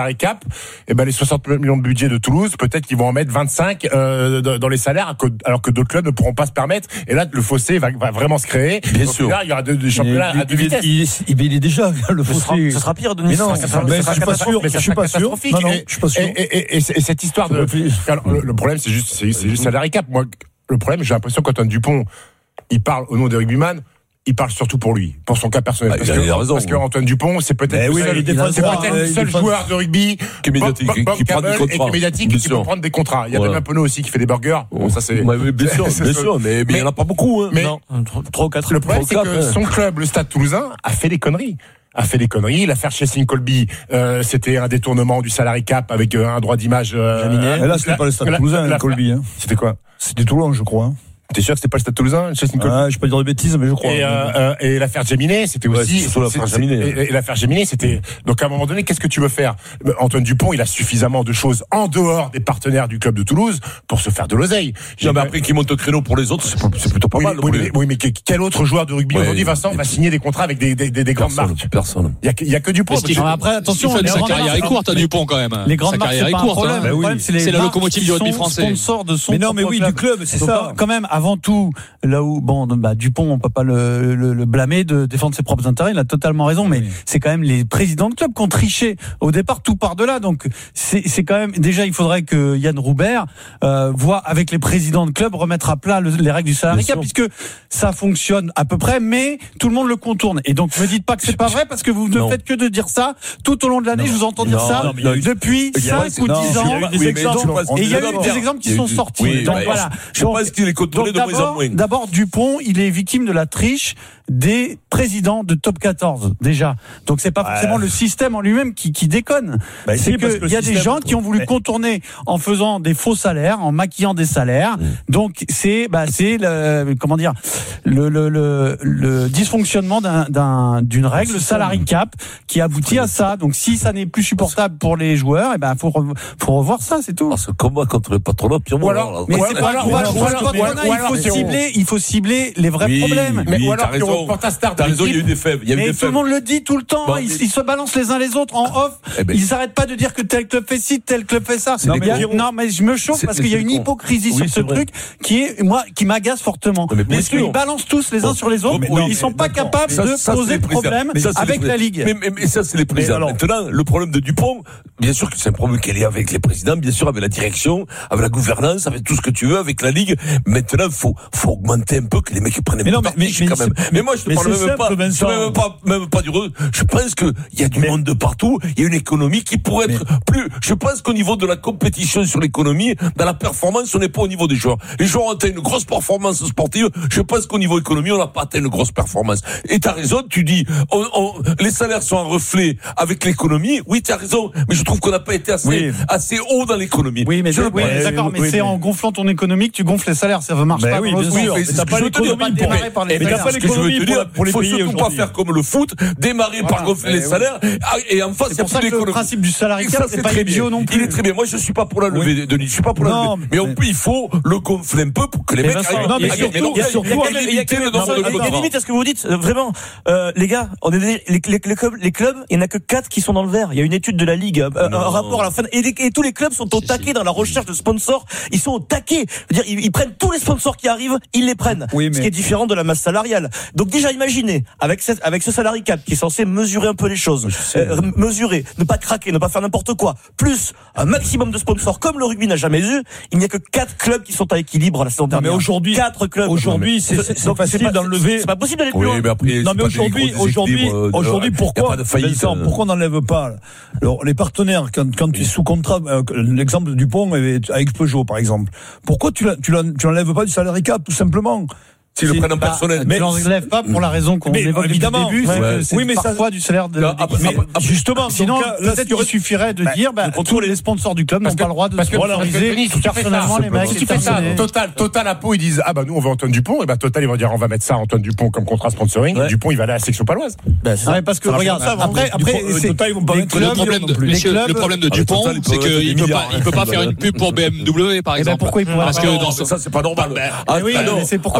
Speaker 17: et ben les soixante millions de budget de Toulouse, peut-être qu'ils vont en mettre vingt-cinq euh, dans les salaires, alors que d'autres clubs ne pourront pas se permettre. Et là, le fossé va, va vraiment se créer.
Speaker 10: Bien
Speaker 17: donc
Speaker 10: sûr.
Speaker 17: Là, il y aura des championnats à deux vitesses.
Speaker 18: Il, il, il est déjà le fossé.
Speaker 11: Ce sera pire, Denis.
Speaker 17: Mais non,
Speaker 18: je suis pas sûr. Je suis pas sûr. Non, non, je suis pas sûr.
Speaker 17: Et, et, et, et, et cette histoire de, alors, le, le problème, c'est juste, c'est, c'est juste salary cap. Moi, le problème, j'ai l'impression qu'Antoine Dupont, il parle au nom des rugbyman. Il parle surtout pour lui, pour son cas personnel.
Speaker 10: Ah,
Speaker 17: parce,
Speaker 10: il a
Speaker 17: que,
Speaker 10: raison,
Speaker 17: parce que Antoine Dupont, c'est peut-être
Speaker 18: oui,
Speaker 17: le seul,
Speaker 18: c'est
Speaker 17: peut-être le seul joueur de rugby
Speaker 10: qui est médiatique,
Speaker 17: Bob, Bob
Speaker 10: qui prend des
Speaker 17: Campbell
Speaker 10: contrats.
Speaker 17: et qui est médiatique,
Speaker 10: Bien
Speaker 17: qui
Speaker 10: sûr.
Speaker 17: peut prendre des contrats. Il y a
Speaker 10: Voilà.
Speaker 17: Damien Penaud aussi qui fait des burgers. Bon, ça c'est.
Speaker 10: Ouais, bien sûr,
Speaker 17: c'est,
Speaker 10: bien
Speaker 17: c'est,
Speaker 10: sûr, mais, mais il n'y en a pas beaucoup. Hein.
Speaker 17: Mais
Speaker 10: non.
Speaker 18: trois ou quatre.
Speaker 17: Le problème, c'est
Speaker 10: trois,
Speaker 17: que
Speaker 10: quatre,
Speaker 17: son club, le Stade Toulousain, a fait des conneries. a fait des conneries. L'affaire Chesling Colby, euh, c'était un détournement du salary cap avec euh, un droit d'image. Euh,
Speaker 18: euh, là, c'était pas le Stade la, Toulousain, la, Colby. Hein.
Speaker 17: C'était quoi?
Speaker 18: C'était Toulon, je crois. Hein.
Speaker 17: T'es sûr que c'était pas le Stade Toulousain, Chesling Colby?
Speaker 18: Ah, je peux pas dire de bêtises, mais je crois.
Speaker 17: Et, euh, euh, et l'affaire Jaminet, c'était
Speaker 10: ouais,
Speaker 17: aussi.
Speaker 10: C'est l'affaire Jaminet.
Speaker 17: Et, et l'affaire Jaminet, c'était. Donc à un moment donné, qu'est-ce que tu veux faire? Antoine Dupont, il a suffisamment de choses en dehors des partenaires du club de Toulouse pour se faire de l'oseille.
Speaker 10: Non, mais après qu'il monte au créneau pour les autres, c'est, c'est plutôt pas
Speaker 17: oui,
Speaker 10: mal.
Speaker 17: Oui, mais, oui, mais quel autre joueur de rugby ouais, aujourd'hui, Vincent, va signer des contrats avec des, des, des, des grandes marques?
Speaker 10: Personne.
Speaker 17: Il y a, il y a que Dupont.
Speaker 16: Après, attention, sa carrière est courte à Dupont quand même.
Speaker 9: Les grandes marques, c'est pas un problème.
Speaker 16: Le problème, c'est la locomotive du rugby français.
Speaker 9: Sponsor de son.
Speaker 18: Mais non, mais oui, du club, c'est ça.
Speaker 9: Quand même, avant tout, là où bon, bah, Dupont, on peut pas le, le, le blâmer de défendre ses propres intérêts. Il a totalement raison, mais oui. c'est quand même les présidents de club qui ont triché. Au départ, tout part de là. Donc, c'est, c'est quand même déjà, il faudrait que Yann Roubert euh, voit avec les présidents de club remettre à plat le, les règles du salarié cap, puisque ça fonctionne à peu près, mais tout le monde le contourne. Et donc, me dites pas que c'est pas vrai, parce que vous ne non. faites que de dire ça tout au long de l'année. Non. Je vous entends dire non, ça non, eu, depuis cinq ou dix ans. Et il y a eu des exemples qui sont sortis. Donc voilà.
Speaker 10: Je pense qu'il est contrôlé de moins en moins.
Speaker 9: D'abord, Dupont, il est victime de la triche des présidents de top quatorze déjà. Donc c'est pas forcément ouais. le système en lui-même qui, qui déconne. Bah, c'est que il y a des gens qui ont voulu mais... contourner en faisant des faux salaires, en maquillant des salaires. Mmh. Donc c'est bah c'est le comment dire le le le, le dysfonctionnement d'un, d'un d'une règle, le salary cap, qui aboutit à ça. Donc si ça n'est plus supportable pour les joueurs, et ben faut re, faut revoir ça, c'est tout.
Speaker 10: Parce que combat contre le patronat, pire
Speaker 17: ou alors,
Speaker 9: mais c'est pas pour le patronat, il faut cibler, il faut cibler les vrais
Speaker 10: oui,
Speaker 9: problèmes.
Speaker 10: Mais oui, ou alors t'as raison, il y a eu des faibles.
Speaker 9: Mais tout le monde le dit tout le temps. Bon, ils, ils se balancent les uns les autres en off. Eh ben, ils s'arrêtent pas de dire que tel club fait ci, tel club fait ça. Non mais, a, non, mais je me chauffe c'est, parce qu'il y a une hypocrisie oui, sur ce vrai. truc qui est, moi, qui m'agace fortement. Mais parce qu'ils balancent tous les uns bon, sur les autres. Mais non, ils sont pas capables ça, de ça, poser de problème avec la Ligue.
Speaker 10: Mais, mais, mais ça, c'est les présidents. Alors, maintenant, le problème de Dupont, bien sûr que c'est un problème qu'elle est avec les présidents, bien sûr, avec la direction, avec la gouvernance, avec tout ce que tu veux, avec la Ligue. Maintenant, faut, faut augmenter un peu que les mecs prennent un peu parti quand même. Mais moi, je te parle même pas, je même pas, même pas du re. Je pense que il y a du mais, monde de partout. Il y a une économie qui pourrait être mais, plus. Je pense qu'au niveau de la compétition sur l'économie, dans la performance, on n'est pas au niveau des joueurs. Les joueurs ont atteint une grosse performance sportive. Je pense qu'au niveau économie, on n'a pas atteint une grosse performance. Et t'as raison. Tu dis, on, on, les salaires sont un reflet avec l'économie. Oui, t'as raison. Mais je trouve qu'on n'a pas été assez, oui. assez haut dans l'économie.
Speaker 9: Oui, mais je, oui, ouais, d'accord. Oui, mais oui, c'est mais... en gonflant ton économie que tu gonfles les salaires. Ça ne marche pas.
Speaker 10: Oui, oui, t'as pas l'économie pour les salaires. Il faut surtout pas faire comme le foot, démarrer voilà. par gonfler les oui. salaires, et en face,
Speaker 9: c'est pour ça que le principe du salarié cap, c'est pas idiot non plus.
Speaker 10: Il est très bien. Moi, je suis pas pour la lever, oui. Denis. Je suis pas pour la lever. Mais on peut, il faut le gonfler un peu pour que les mecs arrivent.
Speaker 11: Non, mais surtout, il y a surtout, il y a des limites à ce que vous dites. Vraiment, les gars, on est les clubs, les clubs, il y en a que quatre qui sont dans le vert. Il y a une étude de la Ligue, un rapport à la fin, et tous les clubs sont au taquet dans la recherche de sponsors. Ils sont au taquet. C'est-à-dire, ils prennent tous les sponsors qui arrivent, ils les prennent. Ce qui est différent de la masse salariale. Donc déjà, imaginez, avec cette, avec ce salary cap qui est censé mesurer un peu les choses, euh, mesurer, ne pas craquer, ne pas faire n'importe quoi, plus un maximum de sponsors comme le rugby n'a jamais eu, il n'y a que quatre clubs qui sont à équilibre la saison dernière.
Speaker 18: Non mais aujourd'hui,
Speaker 11: quatre clubs.
Speaker 18: Aujourd'hui, c'est, c'est, c'est facile c'est d'enlever.
Speaker 11: C'est pas possible d'aller plus oui, loin.
Speaker 10: Mais après,
Speaker 18: non mais aujourd'hui, aujourd'hui, euh, aujourd'hui, pourquoi, Vincent, euh... pourquoi on n'enlève pas alors, les partenaires quand, quand oui. tu es sous contrat, euh, l'exemple du Dupont avec Peugeot par exemple, pourquoi tu, tu, tu l'enlèves pas du salary cap tout simplement?
Speaker 10: S'ils le prennent en personnel.
Speaker 9: Mais on ne l'enlève pas pour la raison qu'on mais évoque évidemment, depuis le début, ouais. c'est oui, mais parfois ça... du salaire de là, après, après,
Speaker 18: justement.
Speaker 9: Sinon, là, peut-être qu'il suffirait de bah, dire, bah, tous les sponsors du club n'ont pas le droit de valoriser personnellement les mecs.
Speaker 17: Si tu fais ça, Total, Total à Pau, ils disent, ah bah nous on veut Antoine Dupont, et bah Total ils vont dire, on va mettre ça Antoine Dupont comme contrat sponsoring. Dupont il va aller à la section paloise.
Speaker 9: Parce que regarde, après, après,
Speaker 18: Total ils vont pas mettre
Speaker 16: le problème de, monsieur, le problème de Dupont, c'est qu'il peut pas, il peut pas faire une pub pour B M W par exemple.
Speaker 9: Pourquoi il pourrait?
Speaker 16: Parce que dans
Speaker 10: ça c'est pas normal.
Speaker 9: Oui, c'est pourquoi il faut.
Speaker 16: Parce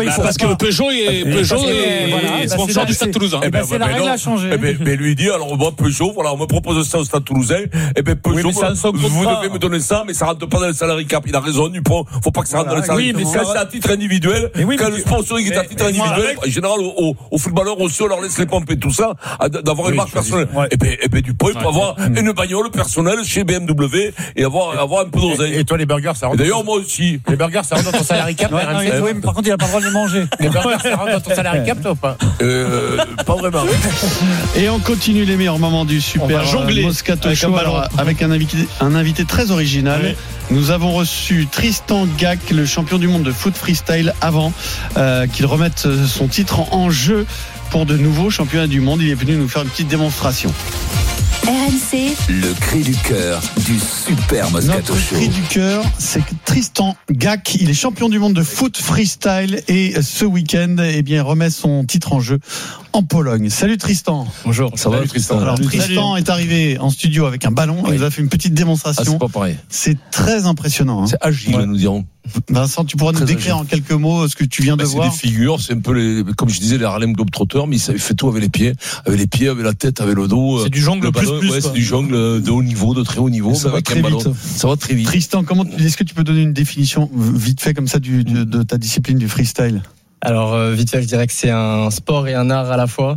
Speaker 16: que Peugeot est, Peugeot est,
Speaker 11: voilà,
Speaker 16: est sponsor du Stade Toulousain.
Speaker 11: Eh ben, c'est la règle à changer.
Speaker 10: Eh ben, mais lui dit, alors moi, Peugeot, voilà, on me propose ça au Stade Toulousain. Eh ben, Peugeot,
Speaker 18: Oui, mais ça,
Speaker 10: vous devez me donner ça, mais ça rentre pas dans le salary cap. Il a raison, Dupont. Faut pas que ça rentre dans le salary cap.
Speaker 18: Oui, mais
Speaker 10: quand c'est à titre individuel,
Speaker 18: oui,
Speaker 10: quand
Speaker 18: mais-
Speaker 10: le sponsoring est à titre individuel, en général, au, au footballeur aussi, on leur laisse les pompes et tout ça, d'avoir une
Speaker 18: Oui,
Speaker 10: marque
Speaker 18: je
Speaker 10: personnelle.
Speaker 18: Ouais.
Speaker 10: Eh ben, eh ben, Dupont, il peut avoir une bagnole personnelle chez B M W et avoir, avoir un peu d'oseille.
Speaker 17: Et toi, les burgers, ça
Speaker 10: Et
Speaker 17: rentre.
Speaker 10: d'ailleurs, moi aussi.
Speaker 17: Les burgers, ça rentre dans ton salary cap,
Speaker 9: Ouais, non,
Speaker 17: R M C?
Speaker 9: oui, mais par contre, il a pas le droit de les manger.
Speaker 17: Les burgers, ça rentre dans ton salary cap, toi, ou pas?
Speaker 10: Euh, pas vraiment.
Speaker 3: Et on continue les meilleurs moments du
Speaker 4: On
Speaker 3: Super
Speaker 4: va jongler
Speaker 3: euh, Moscato
Speaker 4: avec un
Speaker 3: Show,
Speaker 4: ballon.
Speaker 3: alors, avec un invité, un invité très original.
Speaker 4: Oui.
Speaker 3: Nous avons reçu Tristan Gac, le champion du monde de foot freestyle, avant euh, qu'il remette son titre en, en jeu pour de nouveaux championnats du monde. Il est venu nous faire une petite démonstration.
Speaker 1: R M C,
Speaker 2: Le cri du cœur du Super Moscato
Speaker 3: Notre
Speaker 2: Show.
Speaker 3: cri du cœur, c'est que Tristan Gac, il est champion du monde de foot freestyle et ce week-end, eh bien, il remet son titre en jeu en Pologne. Salut Tristan.
Speaker 4: Bonjour.
Speaker 10: Ça va, Tristan?
Speaker 3: Alors
Speaker 10: Salut.
Speaker 3: Tristan est arrivé en studio avec un ballon. Il nous a fait une petite
Speaker 10: Ah,
Speaker 3: démonstration.
Speaker 10: c'est pas pareil.
Speaker 3: C'est très impressionnant. Hein.
Speaker 10: C'est agile, nous dirons.
Speaker 3: Vincent, tu pourras nous
Speaker 10: Très
Speaker 3: décrire
Speaker 10: agile.
Speaker 3: en quelques mots ce que tu viens de
Speaker 10: Ben, c'est
Speaker 3: voir.
Speaker 10: des figures, c'est un peu les, comme je disais, les Harlem Globetrotters, mais il fait tout avec les pieds, avec les pieds, avec la tête, avec le dos.
Speaker 4: C'est du jongle
Speaker 10: Le
Speaker 4: plus
Speaker 10: ballon,
Speaker 4: plus,
Speaker 10: ouais,
Speaker 4: quoi.
Speaker 10: c'est du jongle de haut niveau, de très haut niveau,
Speaker 3: Ça
Speaker 10: mais
Speaker 3: va
Speaker 10: avec
Speaker 3: très
Speaker 10: un ballon.
Speaker 3: vite.
Speaker 10: Ça va très vite.
Speaker 3: Tristan, comment, est-ce que tu peux donner une définition vite fait comme ça du, de, de ta discipline du freestyle?
Speaker 19: Alors, euh, vite fait, je dirais que c'est un sport et un art à la fois.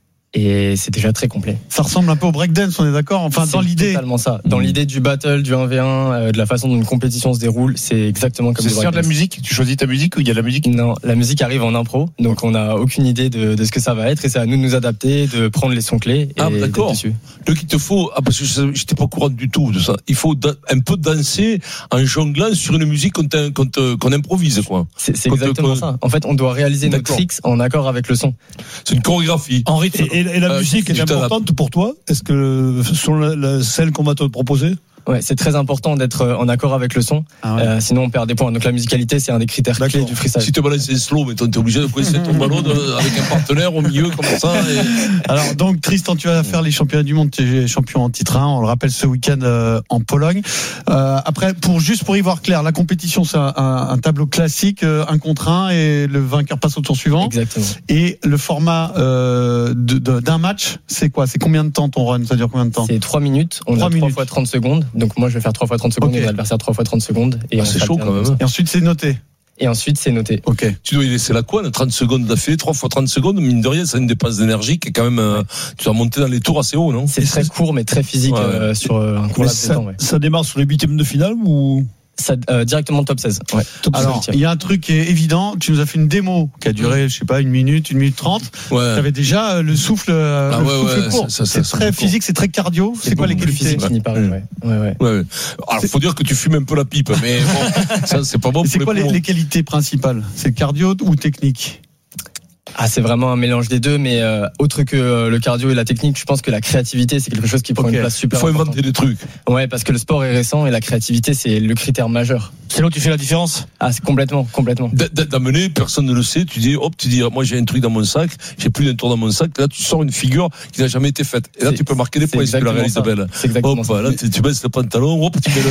Speaker 19: Et c'est déjà très complet.
Speaker 3: Ça ressemble un peu au breakdance, on est d'accord? Enfin,
Speaker 19: C'est
Speaker 3: dans l'idée.
Speaker 19: totalement ça. Dans l'idée du battle, du un v un, euh, de la façon dont une compétition se déroule, c'est exactement comme
Speaker 17: C'est
Speaker 19: le
Speaker 17: sur de la
Speaker 19: breakdance.
Speaker 17: musique? Tu choisis ta musique ou il y a de la musique?
Speaker 19: Non, la musique arrive en impro, donc on n'a aucune idée de, de ce que ça va être et c'est à nous de nous adapter, de prendre les sons clés et
Speaker 10: Ah,
Speaker 19: d'être
Speaker 10: d'accord.
Speaker 19: dessus.
Speaker 10: Donc il te faut, ah, parce que je j'étais pas au courant du tout de ça. Il faut da- un peu danser en jonglant sur une musique qu'on, t'in- qu'on, te- qu'on improvise, quoi.
Speaker 19: C'est, c'est
Speaker 10: Quand-
Speaker 19: exactement
Speaker 10: quand-
Speaker 19: ça. En fait, on doit réaliser nos
Speaker 10: D'accord.
Speaker 19: tricks en accord avec le son.
Speaker 10: C'est une chorégraphie.
Speaker 18: En rythme. Et, et la
Speaker 10: Euh,
Speaker 18: musique
Speaker 10: tu
Speaker 18: est
Speaker 10: t'adaptes.
Speaker 18: importante pour toi? Est-ce que sur la, la- celle qu'on va te proposer?
Speaker 19: Ouais, c'est très important d'être euh, en accord avec le son,
Speaker 3: Ah ouais.
Speaker 19: euh, sinon on perd des points. Donc la musicalité, c'est un des critères clés
Speaker 18: D'accord.
Speaker 19: du freestyle.
Speaker 10: Si tu balances un slow, mais t'es obligé de presser ton ballon de- avec un partenaire au milieu comme ça. Et...
Speaker 3: Alors donc Tristan, tu vas faire les championnats du monde, tu es champion en titre un, on le rappelle ce week-end euh, en Pologne. Euh, après, pour juste pour y voir clair, la compétition c'est un, un, un tableau classique, euh, un contre un et le vainqueur passe au tour suivant.
Speaker 19: Exactement.
Speaker 3: Et le format euh, de, de, d'un match, c'est quoi? C'est combien de temps ton run? Ça dure combien de temps?
Speaker 19: C'est trois minutes, on
Speaker 3: Trois
Speaker 19: a trois
Speaker 3: minutes.
Speaker 19: fois trente secondes. Donc moi je vais faire trois fois trente secondes
Speaker 3: Ok.
Speaker 19: et mon adversaire trois fois trente secondes. Et
Speaker 10: Ah,
Speaker 19: on
Speaker 10: c'est
Speaker 19: s'alterne
Speaker 10: chaud quand même.
Speaker 19: comme ça.
Speaker 3: Et ensuite c'est noté.
Speaker 19: Et ensuite c'est noté.
Speaker 3: Ok.
Speaker 10: Tu dois y laisser la couenne, trente secondes d'affilée, trois fois trente secondes, mine de rien, c'est une dépense d'énergie qui est quand même, euh, tu dois monter dans les tours assez haut, non?
Speaker 19: C'est très court mais très physique
Speaker 10: Ouais.
Speaker 19: euh, sur euh, un court
Speaker 18: Mais
Speaker 19: laps de
Speaker 18: ça,
Speaker 19: temps. Ouais.
Speaker 18: ça démarre sur les huitièmes de finale ou?
Speaker 19: Ça, euh, directement top seize. Ouais. Top
Speaker 3: Alors,
Speaker 19: seize.
Speaker 3: il y a un truc qui est évident, tu nous as fait une démo qui a duré, je sais pas, une minute, une minute trente.
Speaker 10: Ouais.
Speaker 3: Tu avais déjà euh, le souffle, euh,
Speaker 10: Ah
Speaker 3: le
Speaker 10: ouais,
Speaker 3: souffle
Speaker 10: ouais,
Speaker 3: court.
Speaker 10: ça- ça-
Speaker 3: c'est
Speaker 10: ça-
Speaker 3: très
Speaker 10: ça-
Speaker 3: physique, c'est très cardio. C'est, quoi les
Speaker 19: beaucoup plus
Speaker 3: qualités?
Speaker 19: physique qu'il n'y paraît. Ouais. Ouais, ouais.
Speaker 10: Ouais. Alors, faut dire que tu fumes un peu la pipe, mais bon, ça, c'est pas bon
Speaker 3: Et
Speaker 10: pour
Speaker 3: c'est
Speaker 10: les
Speaker 3: quoi les,
Speaker 10: poumons.
Speaker 3: les qualités principales? C'est cardio ou technique?
Speaker 19: Ah, c'est vraiment un mélange des deux, mais euh, autre que euh, le cardio et la technique, je pense que la créativité, c'est quelque chose qui prend
Speaker 3: Ok.
Speaker 19: une place
Speaker 10: Il
Speaker 19: super
Speaker 10: faut
Speaker 19: importante.
Speaker 10: inventer des trucs.
Speaker 19: Ouais, parce que le sport est récent et la créativité, c'est le critère majeur.
Speaker 4: C'est là où tu fais la différence.
Speaker 19: Ah, c'est complètement, complètement.
Speaker 10: D- d- D'amener, personne ne le sait, tu dis, hop, tu dis, moi j'ai un truc dans mon sac, j'ai plus d'un tour dans mon sac, là tu sors une figure qui n'a jamais été faite. Et là
Speaker 19: C'est-
Speaker 10: tu peux marquer des
Speaker 19: c'est
Speaker 10: points si tu la
Speaker 19: exactement
Speaker 10: réalises
Speaker 19: ça.
Speaker 10: belle.
Speaker 19: C'est exactement
Speaker 10: Hop,
Speaker 19: ça.
Speaker 10: là tu, tu baisses le pantalon, hop, tu mets